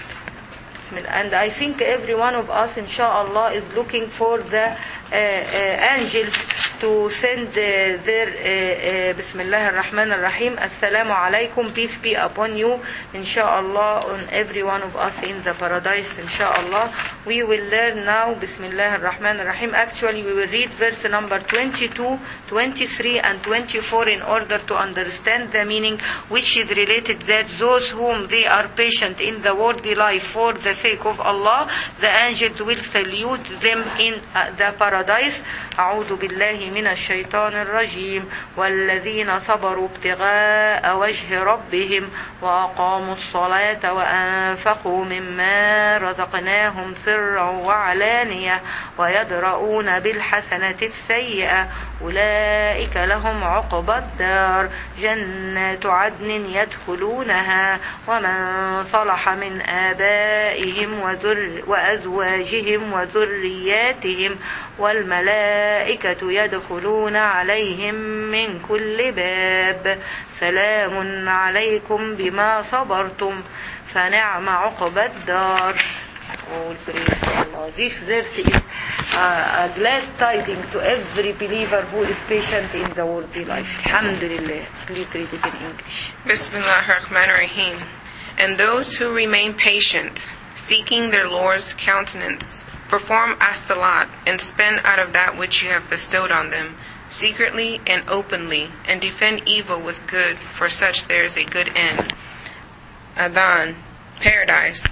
And I think every one of us, inshallah, is looking for the uh, uh, angels to send uh, their uh, uh, Bismillah ar-Rahman ar-Rahim, Assalamu alaikum, peace be upon you, inshallah, on every one of us in the paradise, inshallah. We will learn now Bismillah ar-Rahman ar-Rahim. Actually, we will read verse number twenty-two, twenty-three and twenty-four in order to understand the meaning, which is related that those whom they are patient in the worldly life for the sake of Allah, the angels will salute them in uh, the paradise. أعوذ بالله من الشيطان الرجيم والذين صبروا ابتغاء وجه ربهم وأقاموا الصلاة وأنفقوا مما رزقناهم سرا وعلانية ويدرؤون بالحسنة السيئة أولئك لهم عقبى الدار جنات عدن يدخلونها ومن صلح من آبائهم وذر وأزواجهم وذرياتهم والملائكة يدخلون عليهم من كل باب سلام عليكم بما صبرتم فنعم عقبى الدار. All praise to Allah. This verse is uh, a glad tidings to every believer who is patient in the worldly life. Alhamdulillah. Please read it in English. Bismillah ar-Rahman ar-Rahim. And those who remain patient, seeking their Lord's countenance, perform as-salat and spend out of that which you have bestowed on them, secretly and openly, and defend evil with good, for such there is a good end. Adhan, paradise,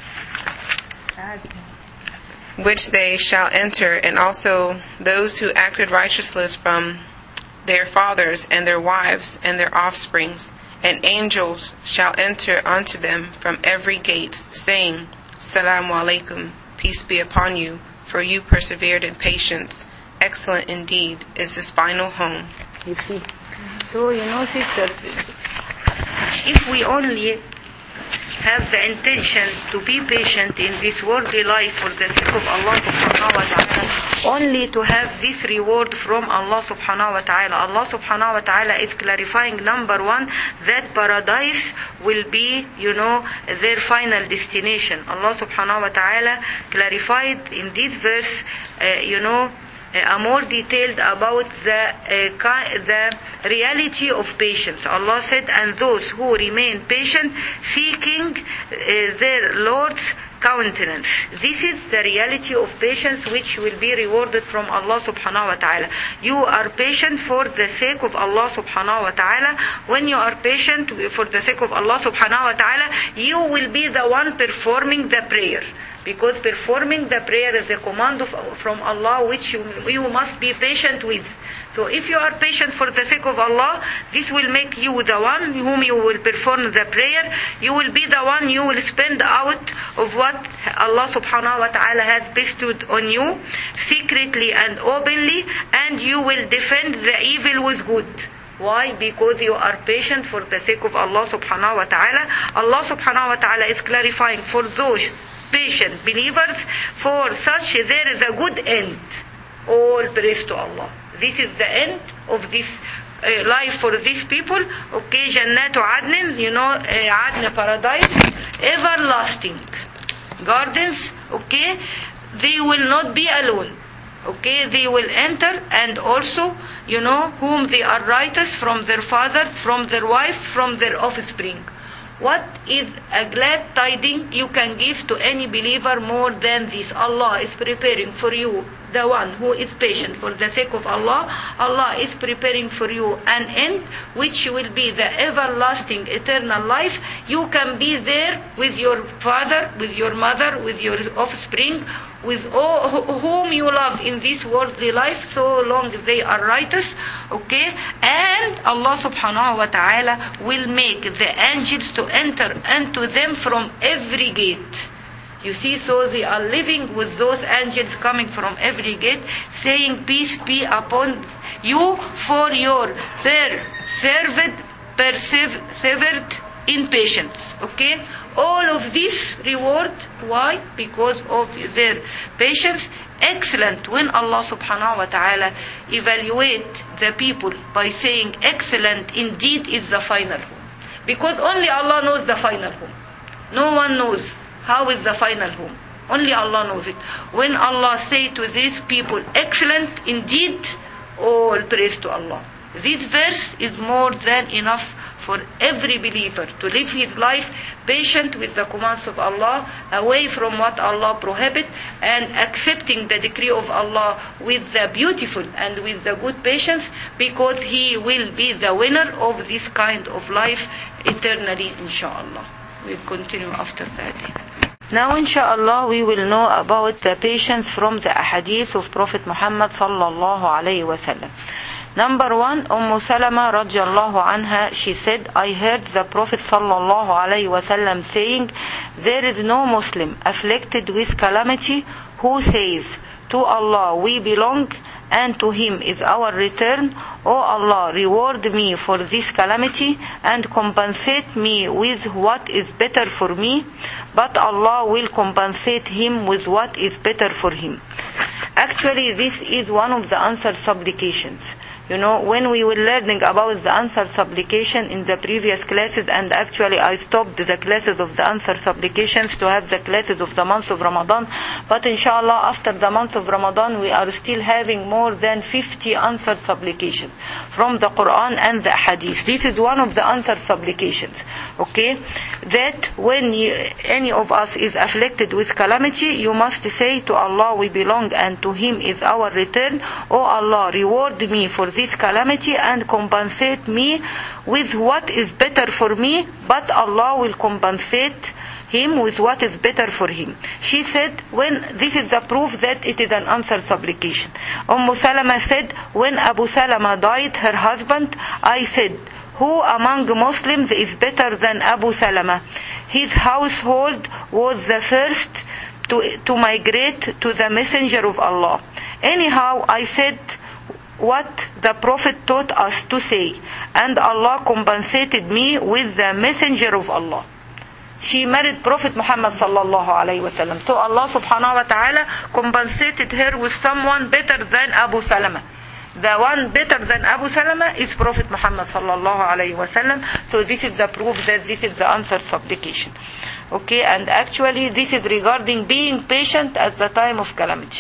which they shall enter, and also those who acted righteousness from their fathers and their wives and their offsprings, and angels shall enter unto them from every gate, saying, Salamu alaikum, peace be upon you, for you persevered in patience. Excellent indeed is this final home. You see. So, you know, sisters, if we only have the intention to be patient in this worldly life for the sake of Allah subhanahu wa ta'ala, only to have this reward from Allah subhanahu wa ta'ala. Allah subhanahu wa ta'ala is clarifying, number one, that paradise will be, you know, their final destination. Allah subhanahu wa ta'ala clarified in this verse, uh, you know, uh, more detailed about the uh, the reality of patience. Allah said, and those who remain patient, seeking uh, their Lord's countenance. This is the reality of patience, which will be rewarded from Allah subhanahu wa ta'ala. You are patient for the sake of Allah subhanahu wa ta'ala. When you are patient for the sake of Allah subhanahu wa ta'ala, you will be the one performing the prayer. Because performing the prayer is a command of, from Allah, which you, you must be patient with. So if you are patient for the sake of Allah, this will make you the one whom you will perform the prayer. You will be the one you will spend out of what Allah subhanahu wa ta'ala has bestowed on you, secretly and openly, and you will defend the evil with good. Why? Because you are patient for the sake of Allah subhanahu wa ta'ala. Allah subhanahu wa ta'ala is clarifying for those patient believers, for such there is a good end. All praise to Allah. This is the end of this uh, life for these people. Okay, Jannatu Adnin, you know, uh, Adn paradise, everlasting gardens. Okay, they will not be alone. Okay, they will enter, and also, you know, whom they are righteous from their fathers, from their wives, from their offspring. What is a glad tidings you can give to any believer more than this? Allah is preparing for you, the one who is patient for the sake of Allah. Allah is preparing for you an end which will be the everlasting eternal life. You can be there with your father, with your mother, with your offspring, with all whom you love in this worldly life, so long as they are righteous. Okay, and Allah subhanahu wa ta'ala will make the angels to enter into them from every gate. You see, so they are living with those angels coming from every gate, saying, peace be upon you for your persevered, persevered in patience. Okay? All of this reward, why? Because of their patience. Excellent. When Allah subhanahu wa ta'ala evaluate the people by saying excellent indeed is the final home. Because only Allah knows the final home. No one knows how is the final home. Only Allah knows it. When Allah say to these people, excellent indeed, all praise to Allah. This verse is more than enough for every believer to live his life patient with the commands of Allah, away from what Allah prohibits, and accepting the decree of Allah with the beautiful and with the good patience, because he will be the winner of this kind of life eternally, inshallah. We'll continue after that. Now, inshallah, we will know about the patience from the ahadith of Prophet Muhammad sallallahu alayhi wa sallam. Number one, Umm Salama radiallahu anha, she said, I heard the Prophet sallallahu alayhi wa sallam saying, there is no Muslim afflicted with calamity who says, to Allah we belong and to Him is our return. O Allah, reward me for this calamity and compensate me with what is better for me. But Allah will compensate him with what is better for him. Actually, this is one of the answered supplications. You know, when we were learning about the answered supplication in the previous classes, and actually I stopped the classes of the answered supplications to have the classes of the month of Ramadan, but inshallah after the month of Ramadan we are still having more than fifty answered supplications from the Quran and the Hadith. This is one of the answered supplications, okay, that when you, any of us is afflicted with calamity, you must say to Allah we belong and to Him is our return. O Allah, reward me for this calamity and compensate me with what is better for me, but Allah will compensate him with what is better for him. She said, when this is the proof that it is an answered supplication. Umm Salama said, when Abu Salama died, her husband, I said, who among Muslims is better than Abu Salama? His household was the first to, to migrate to the Messenger of Allah. Anyhow, I said what the Prophet taught us to say, and Allah compensated me with the Messenger of Allah. She married Prophet Muhammad sallallahu alayhi wa sallam. So Allah subhanahu wa ta'ala compensated her with someone better than Abu Salama. The one better than Abu Salama is Prophet Muhammad sallallahu alayhi wa sallam. So this is the proof that this is the answered supplication. Okay, and actually this is regarding being patient at the time of calamity.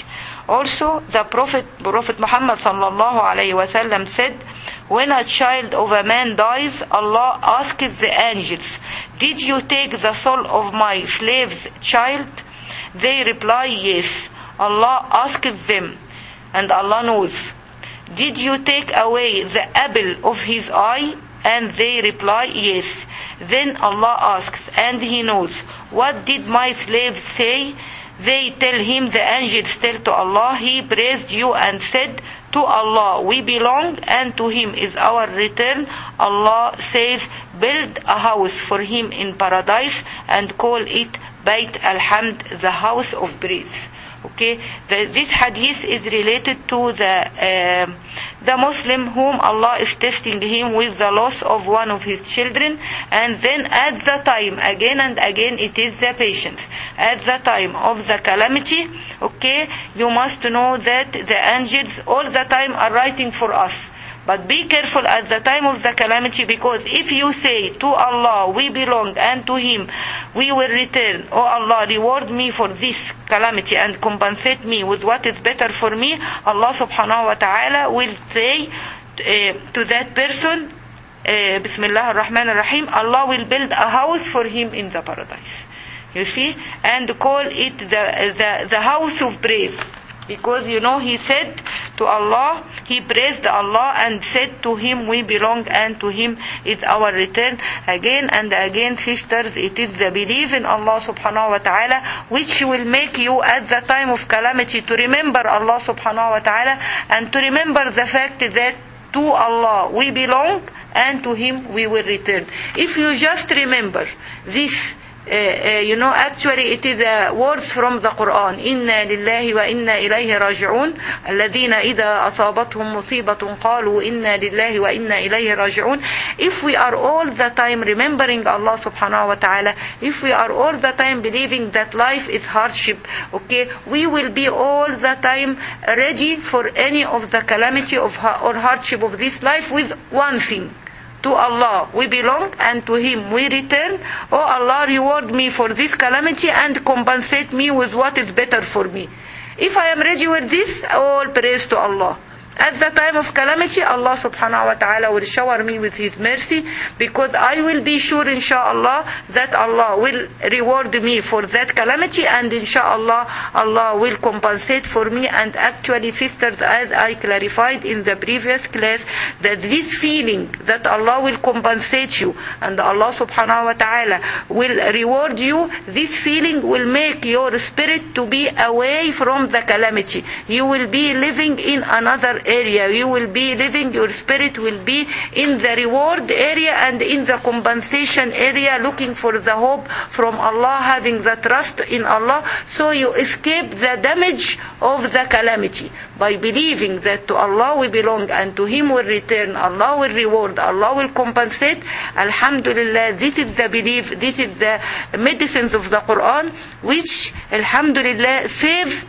Also, the Prophet, Prophet Muhammad sallallahu alayhi wasallam said, when a child of a man dies, Allah asks the angels, did you take the soul of my slave's child? They reply, yes. Allah asks them, and Allah knows, did you take away the apple of his eye? And they reply, yes. Then Allah asks, and He knows, what did my slave say? They tell him, the angels tell to Allah, He praised you and said, to Allah we belong and to Him is our return. Allah says, build a house for Him in paradise and call it Bayt al-Hamd, the house of praise. Okay, the, this hadith is related to the uh, the Muslim whom Allah is testing him with the loss of one of his children, and then at the time, again and again, it is the patience. At the time of the calamity, okay, you must know that the angels all the time are writing for us. But be careful at the time of the calamity, because if you say, to Allah we belong and to Him we will return, oh Allah, reward me for this calamity and compensate me with what is better for me, Allah subhanahu wa ta'ala will say uh, to that person, uh, Bismillah ar-Rahman ar-Rahim, Allah will build a house for him in the paradise. You see? And call it the, the, the house of praise. Because, you know, he said to Allah, he praised Allah and said to Him we belong and to Him is our return. Again and again, sisters, it is the belief in Allah subhanahu wa ta'ala which will make you at the time of calamity to remember Allah subhanahu wa ta'ala and to remember the fact that to Allah we belong and to Him we will return. If you just remember this, Uh, uh, you know, actually it is uh, words from the Quran. Inna lillahi wa inna ilayhi raji'un. Alladhina idha asabathum musibatun qalu inna lillahi wa inna ilayhi raji'un. If we are all the time remembering Allah subhanahu wa ta'ala, if we are all the time believing that life is hardship, okay, we will be all the time ready for any of the calamity of or hardship of this life with one thing. To Allah we belong and to Him we return. Oh Allah, reward me for this calamity and compensate me with what is better for me. If I am ready with this, all praise to Allah. At the time of calamity, Allah subhanahu wa ta'ala will shower me with His mercy, because I will be sure inshaAllah that Allah will reward me for that calamity, and inshaAllah Allah will compensate for me. And actually, sisters, as I clarified in the previous class, that this feeling that Allah will compensate you and Allah subhanahu wa ta'ala will reward you, this feeling will make your spirit to be away from the calamity. You will be living in another area. You will be living, your spirit will be in the reward area and in the compensation area, looking for the hope from Allah, having the trust in Allah, so you escape the damage of the calamity by believing that to Allah we belong and to Him will return. Allah will reward, Allah will compensate. Alhamdulillah, this is the belief, this is the medicines of the Quran, which Alhamdulillah save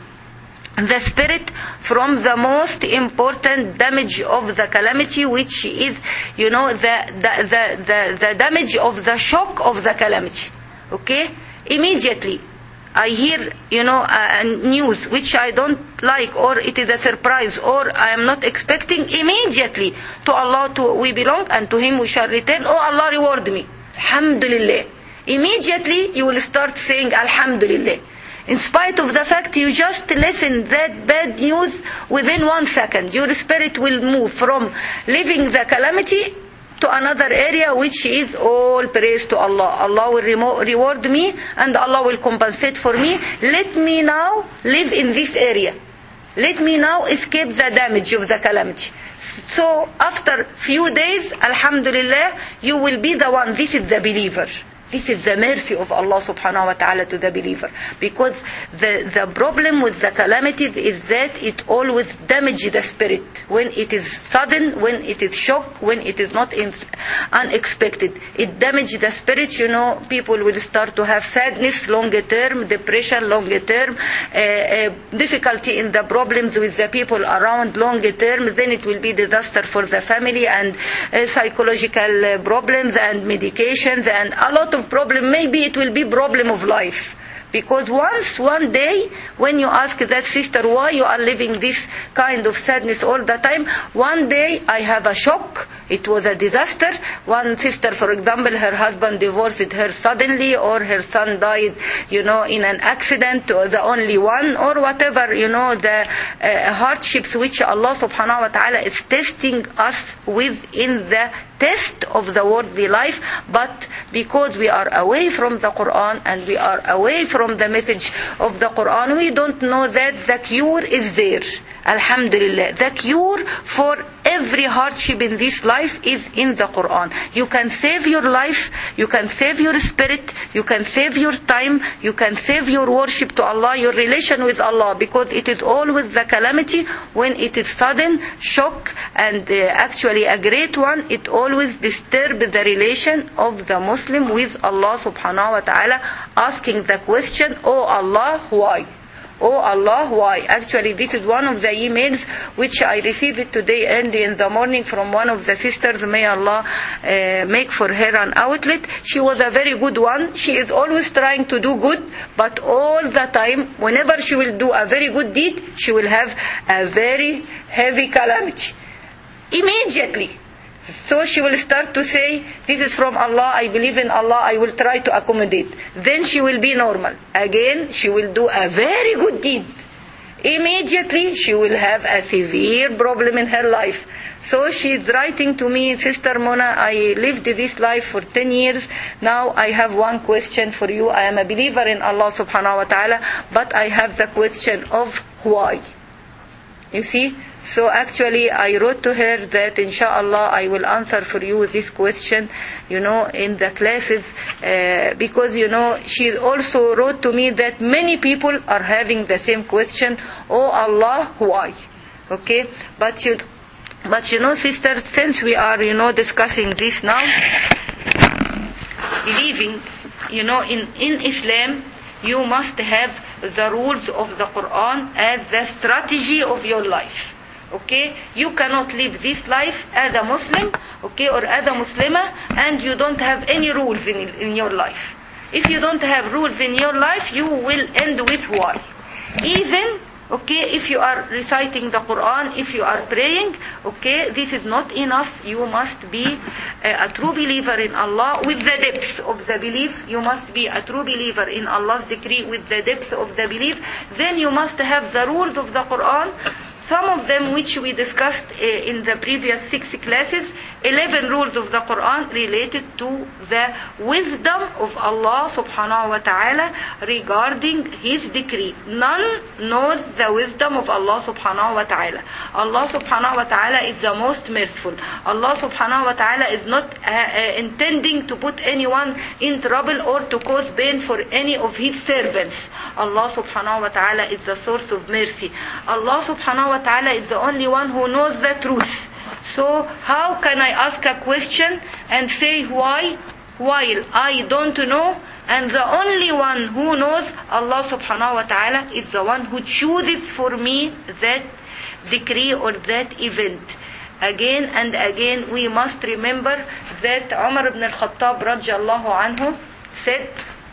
the spirit from the most important damage of the calamity, which is, you know, the, the, the, the, the damage of the shock of the calamity. Okay? Immediately, I hear, you know, a news which I don't like, or it is a surprise, or I am not expecting, immediately, to Allah to we belong and to Him we shall return. Oh, Allah reward me. Alhamdulillah. Immediately, you will start saying Alhamdulillah. In spite of the fact you just listen that bad news, within one second your spirit will move from living the calamity to another area, which is all praise to Allah. Allah will remo- reward me and Allah will compensate for me. Let me now live in this area. Let me now escape the damage of the calamity. So after few days, Alhamdulillah, you will be the one. This is the believer. This is the mercy of Allah subhanahu wa ta'ala to the believer. Because the, the problem with the calamities is that it always damages the spirit. When it is sudden, when it is shock, when it is not in, unexpected. It damages the spirit. You know, people will start to have sadness, longer term, depression, longer term, uh, uh, difficulty in the problems with the people around, longer term. Then it will be disaster for the family, and uh, psychological uh, problems and medications and a lot of problem. Maybe it will be problem of life. Because once, one day, when you ask that sister why you are living this kind of sadness all the time, one day I have a shock. It was a disaster. One sister, for example, her husband divorced her suddenly, or her son died, you know, in an accident, or the only one, or whatever, you know, the uh, hardships which Allah subhanahu wa ta'ala is testing us with in the test of the worldly life. But because we are away from the Quran and we are away from the message of the Quran, we don't know that the cure is there. Alhamdulillah. The cure for every hardship in this life is in the Quran. You can save your life, you can save your spirit, you can save your time, you can save your worship to Allah, your relation with Allah, because it is always the calamity when it is sudden, shock, and uh, actually a great one, it always disturbs the relation of the Muslim with Allah subhanahu wa ta'ala, asking the question, oh Allah, why? Oh Allah, why? Actually, this is one of the emails which I received today early in the morning from one of the sisters. May Allah uh, make for her an outlet. She was a very good one. She is always trying to do good, but all the time, whenever she will do a very good deed, she will have a very heavy calamity. Immediately. So she will start to say, this is from Allah, I believe in Allah, I will try to accommodate. Then she will be normal. Again, she will do a very good deed. Immediately, she will have a severe problem in her life. So she is writing to me, Sister Mona, I lived this life for ten years. Now I have one question for you. I am a believer in Allah subhanahu wa ta'ala, but I have the question of why. You see? So actually I wrote to her that inshallah I will answer for you this question, you know, in the classes, uh, because, you know, she also wrote to me that many people are having the same question, oh Allah, why? Okay, but you, but you know, sisters, since we are, you know, discussing this now, believing, you know, in, in Islam, you must have the rules of the Quran as the strategy of your life. Okay, you cannot live this life as a Muslim, okay, or as a Muslimah, and you don't have any rules in in your life. If you don't have rules in your life, you will end with why. Even, okay, if you are reciting the Quran, if you are praying, okay, this is not enough. You must be a, a true believer in Allah with the depths of the belief. You must be a true believer in Allah's decree with the depths of the belief. Then you must have the rules of the Quran. Some of them which we discussed uh, in the previous six classes, eleven rules of the Quran related to the wisdom of Allah subhanahu wa ta'ala regarding His decree. None knows the wisdom of Allah subhanahu wa ta'ala. Allah subhanahu wa ta'ala is the most merciful. Allah subhanahu wa ta'ala is not uh, uh, intending to put anyone in trouble or to cause pain for any of His servants. Allah subhanahu wa ta'ala is the source of mercy. Allah subhanahu wa ta'ala is the only one who knows the truth. So how can I ask a question and say why, while I don't know, and the only one who knows, Allah subhanahu wa ta'ala, is the one who chooses for me that decree or that event. Again and again we must remember that Umar ibn al-Khattab radiallahu anhu said,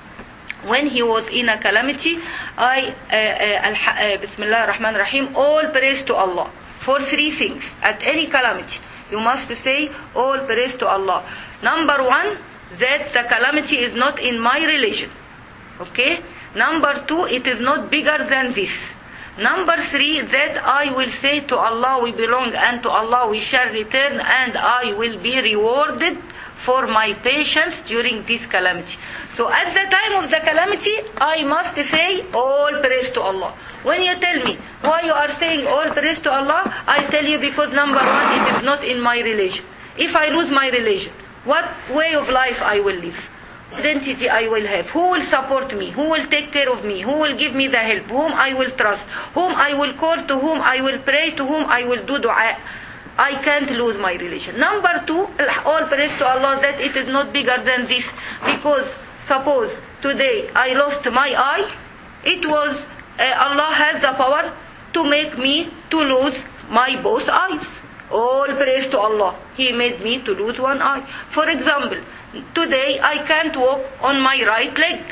when he was in a calamity, I, uh, uh, uh, Bismillah ar-Rahman ar-Rahim, all praise to Allah. For three things. At any calamity, you must say, all praise to Allah. Number one, that the calamity is not in my religion. Okay? Number two, it is not bigger than this. Number three, that I will say to Allah we belong and to Allah we shall return, and I will be rewarded for my patience during this calamity. So at the time of the calamity, I must say all praise to Allah. When you tell me why you are saying all praise to Allah, I tell you because number one, it is not in my religion. If I lose my religion, what way of life I will live? Identity I will have. Who will support me? Who will take care of me? Who will give me the help? Whom I will trust? Whom I will call? To whom I will pray? To whom I will do dua? I can't lose my religion. Number two, all praise to Allah that it is not bigger than this. Because suppose today I lost my eye, it was uh, Allah has the power to make me to lose my both eyes. All praise to Allah. He made me to lose one eye. For example, today I can't walk on my right leg.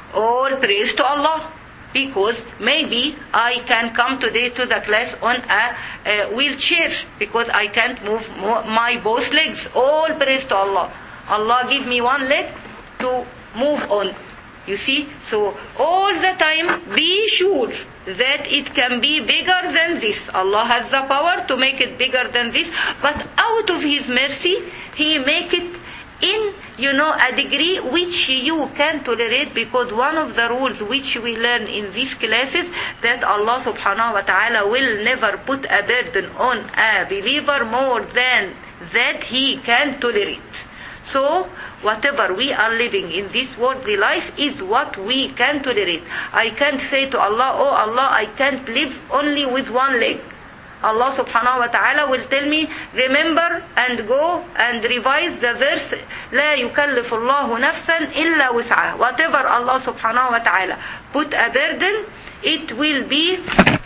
all praise to Allah. Because maybe I can come today to the class on a, a wheelchair because I can't move mo- my both legs. All praise to Allah. Allah give me one leg to move on. You see? So all the time be sure that it can be bigger than this. Allah has the power to make it bigger than this. But out of His mercy, He make it in, you know, a degree which you can tolerate, because one of the rules which we learn in these classes that Allah subhanahu wa ta'ala will never put a burden on a believer more than that he can tolerate. So whatever we are living in this worldly life is what we can tolerate. I can't say to Allah, oh Allah, I can't live only with one leg. Allah subhanahu wa ta'ala will tell me, remember and go and revise the verse, لا يكلف الله نفسا إلا وسعها. Whatever Allah subhanahu wa ta'ala put a burden, it will be,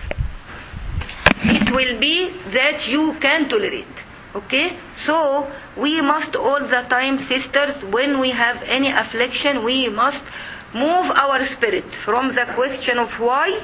it will be that you can tolerate. Okay? So, we must all the time, sisters, when we have any affliction, we must move our spirit from the question of why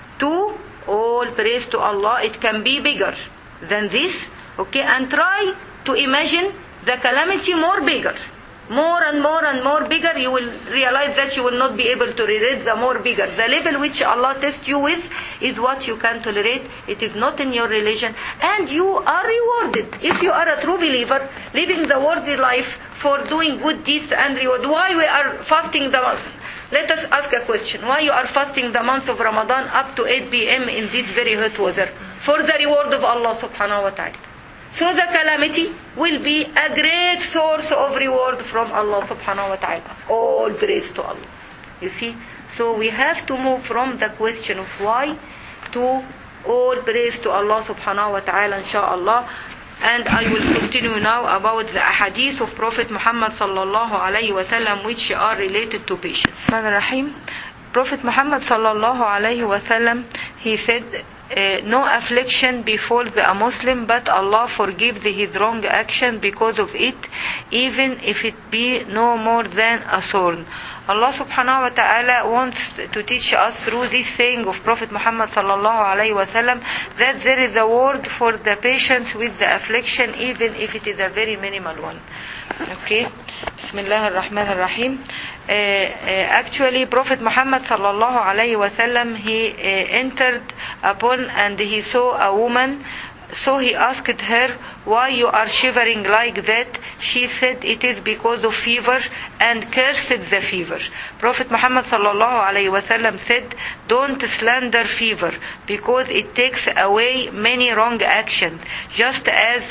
to all praise to Allah. It can be bigger than this, okay, and try to imagine the calamity more bigger, more and more and more bigger. You will realize that you will not be able to tolerate the more bigger. The level which Allah tests you with is what you can tolerate. It is not in your religion, and you are rewarded if you are a true believer, living the worldly life for doing good deeds and reward. Why we are fasting the Let us ask a question. Why you are fasting the month of Ramadan up to eight p.m. in this very hot weather? For the reward of Allah subhanahu wa ta'ala. So the calamity will be a great source of reward from Allah subhanahu wa ta'ala. All praise to Allah. You see? So we have to move from the question of why to all praise to Allah subhanahu wa ta'ala, inshaAllah. And I will continue now about the ahadith of Prophet Muhammad sallallahu alayhi wa sallam which are related to patience. Rahim. Prophet Muhammad sallallahu alayhi wa sallam, he said, uh, no affliction befalls a Muslim, but Allah forgives his wrong action because of it, even if it be no more than a thorn. Allah subhanahu wa ta'ala wants to teach us through this saying of Prophet Muhammad sallallahu alayhi wa sallam that there is a word for the patience with the affliction, even if it is a very minimal one. Okay? Bismillah ar-Rahman ar-Rahim. Uh, uh, actually, Prophet Muhammad sallallahu alayhi wa sallam, he uh, entered upon and he saw a woman. So he asked her, why you are shivering like that? She said, it is because of fever, and cursed the fever. Prophet Muhammad sallallahu alayhi wa sallam said, don't slander fever, because it takes away many wrong actions, just as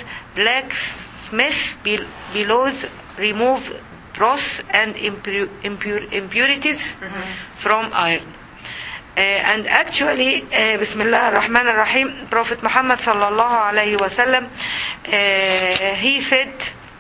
blacksmith bellows remove dross and impur- impur- impurities mm-hmm. from iron. Uh, and actually, uh, Bismillah ar-Rahman ar-Rahim, Prophet Muhammad sallallahu alayhi wa sallam, uh, he said,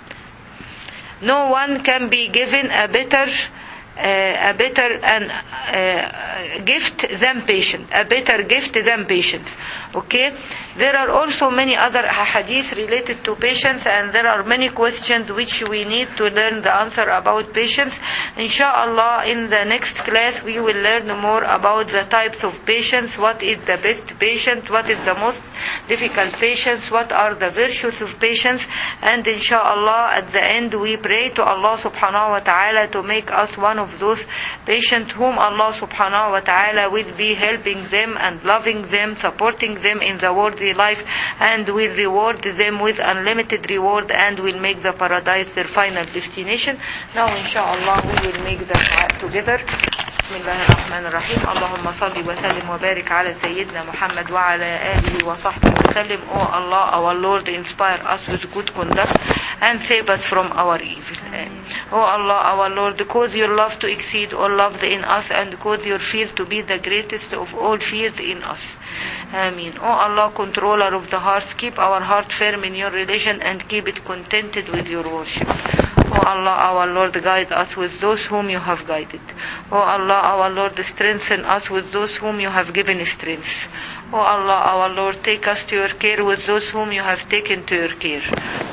no one can be given a better, uh, a better and uh, gift than patience, a better gift than patience. Okay? There are also many other hadiths related to patience, and there are many questions which we need to learn the answer about patience. Inshallah, in the next class we will learn more about the types of patience, what is the best patience, what is the most difficult patience, what are the virtues of patience, and inshallah at the end we pray to Allah subhanahu wa ta'ala to make us one of those patients whom Allah subhanahu wa ta'ala will be helping them and loving them, supporting them in the worldly life, and will reward them with unlimited reward, and will make the paradise their final destination. Now inshallah we will make the dua together. Bismillah ar-Rahman ar-Rahim. Allahumma salli wa sallim wa barik ala Sayyidina Muhammad wa ala alihi wa sahbihi wa sallim. Oh Allah, our Lord, inspire us with good conduct and save us from our evil. Oh Allah, our Lord, cause your love to exceed all love in us, and cause your fear to be the greatest of all fears in us. Ameen. Oh Allah, controller of the hearts, keep our heart firm in your religion and keep it contented with your worship. Oh Allah, our Lord, guide us with those whom you have guided. Oh Allah, our Lord, strengthen us with those whom you have given strength. Oh Allah, our Lord, take us to your care with those whom you have taken to your care.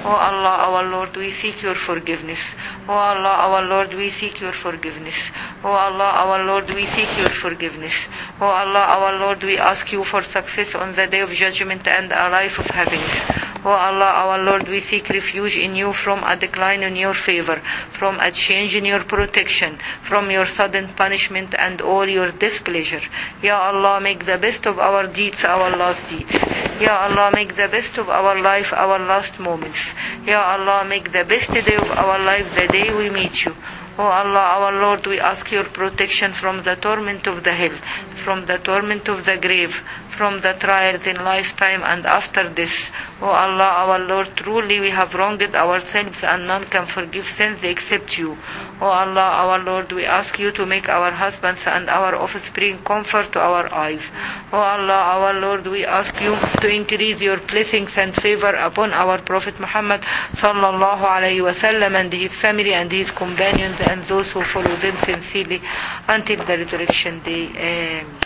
O Allah, our Lord, we seek your forgiveness. O Allah, our Lord, we seek your forgiveness. O Allah, our Lord, we seek your forgiveness. O Allah, our Lord, we ask you for success on the day of judgment and a life of happiness. O Allah, our Lord, we seek refuge in you from a decline in your favor, from a change in your protection, from your sudden punishment and all your displeasure. Ya Allah, make the best of our deeds our last deeds. Ya Allah, make the best of our life our last moments. Ya Allah, make the best day of our life the day we meet you. O Allah, our Lord, we ask your protection from the torment of the hell, from the torment of the grave, from the trials in lifetime and after this. O Allah, our Lord, truly we have wronged ourselves and none can forgive sins except you. O Allah, our Lord, we ask you to make our husbands and our offspring comfort to our eyes. O Allah, our Lord, we ask you to increase your blessings and favor upon our Prophet Muhammad sallallahu alayhi wa sallam and his family and his companions and those who follow them sincerely until the resurrection day. Amen.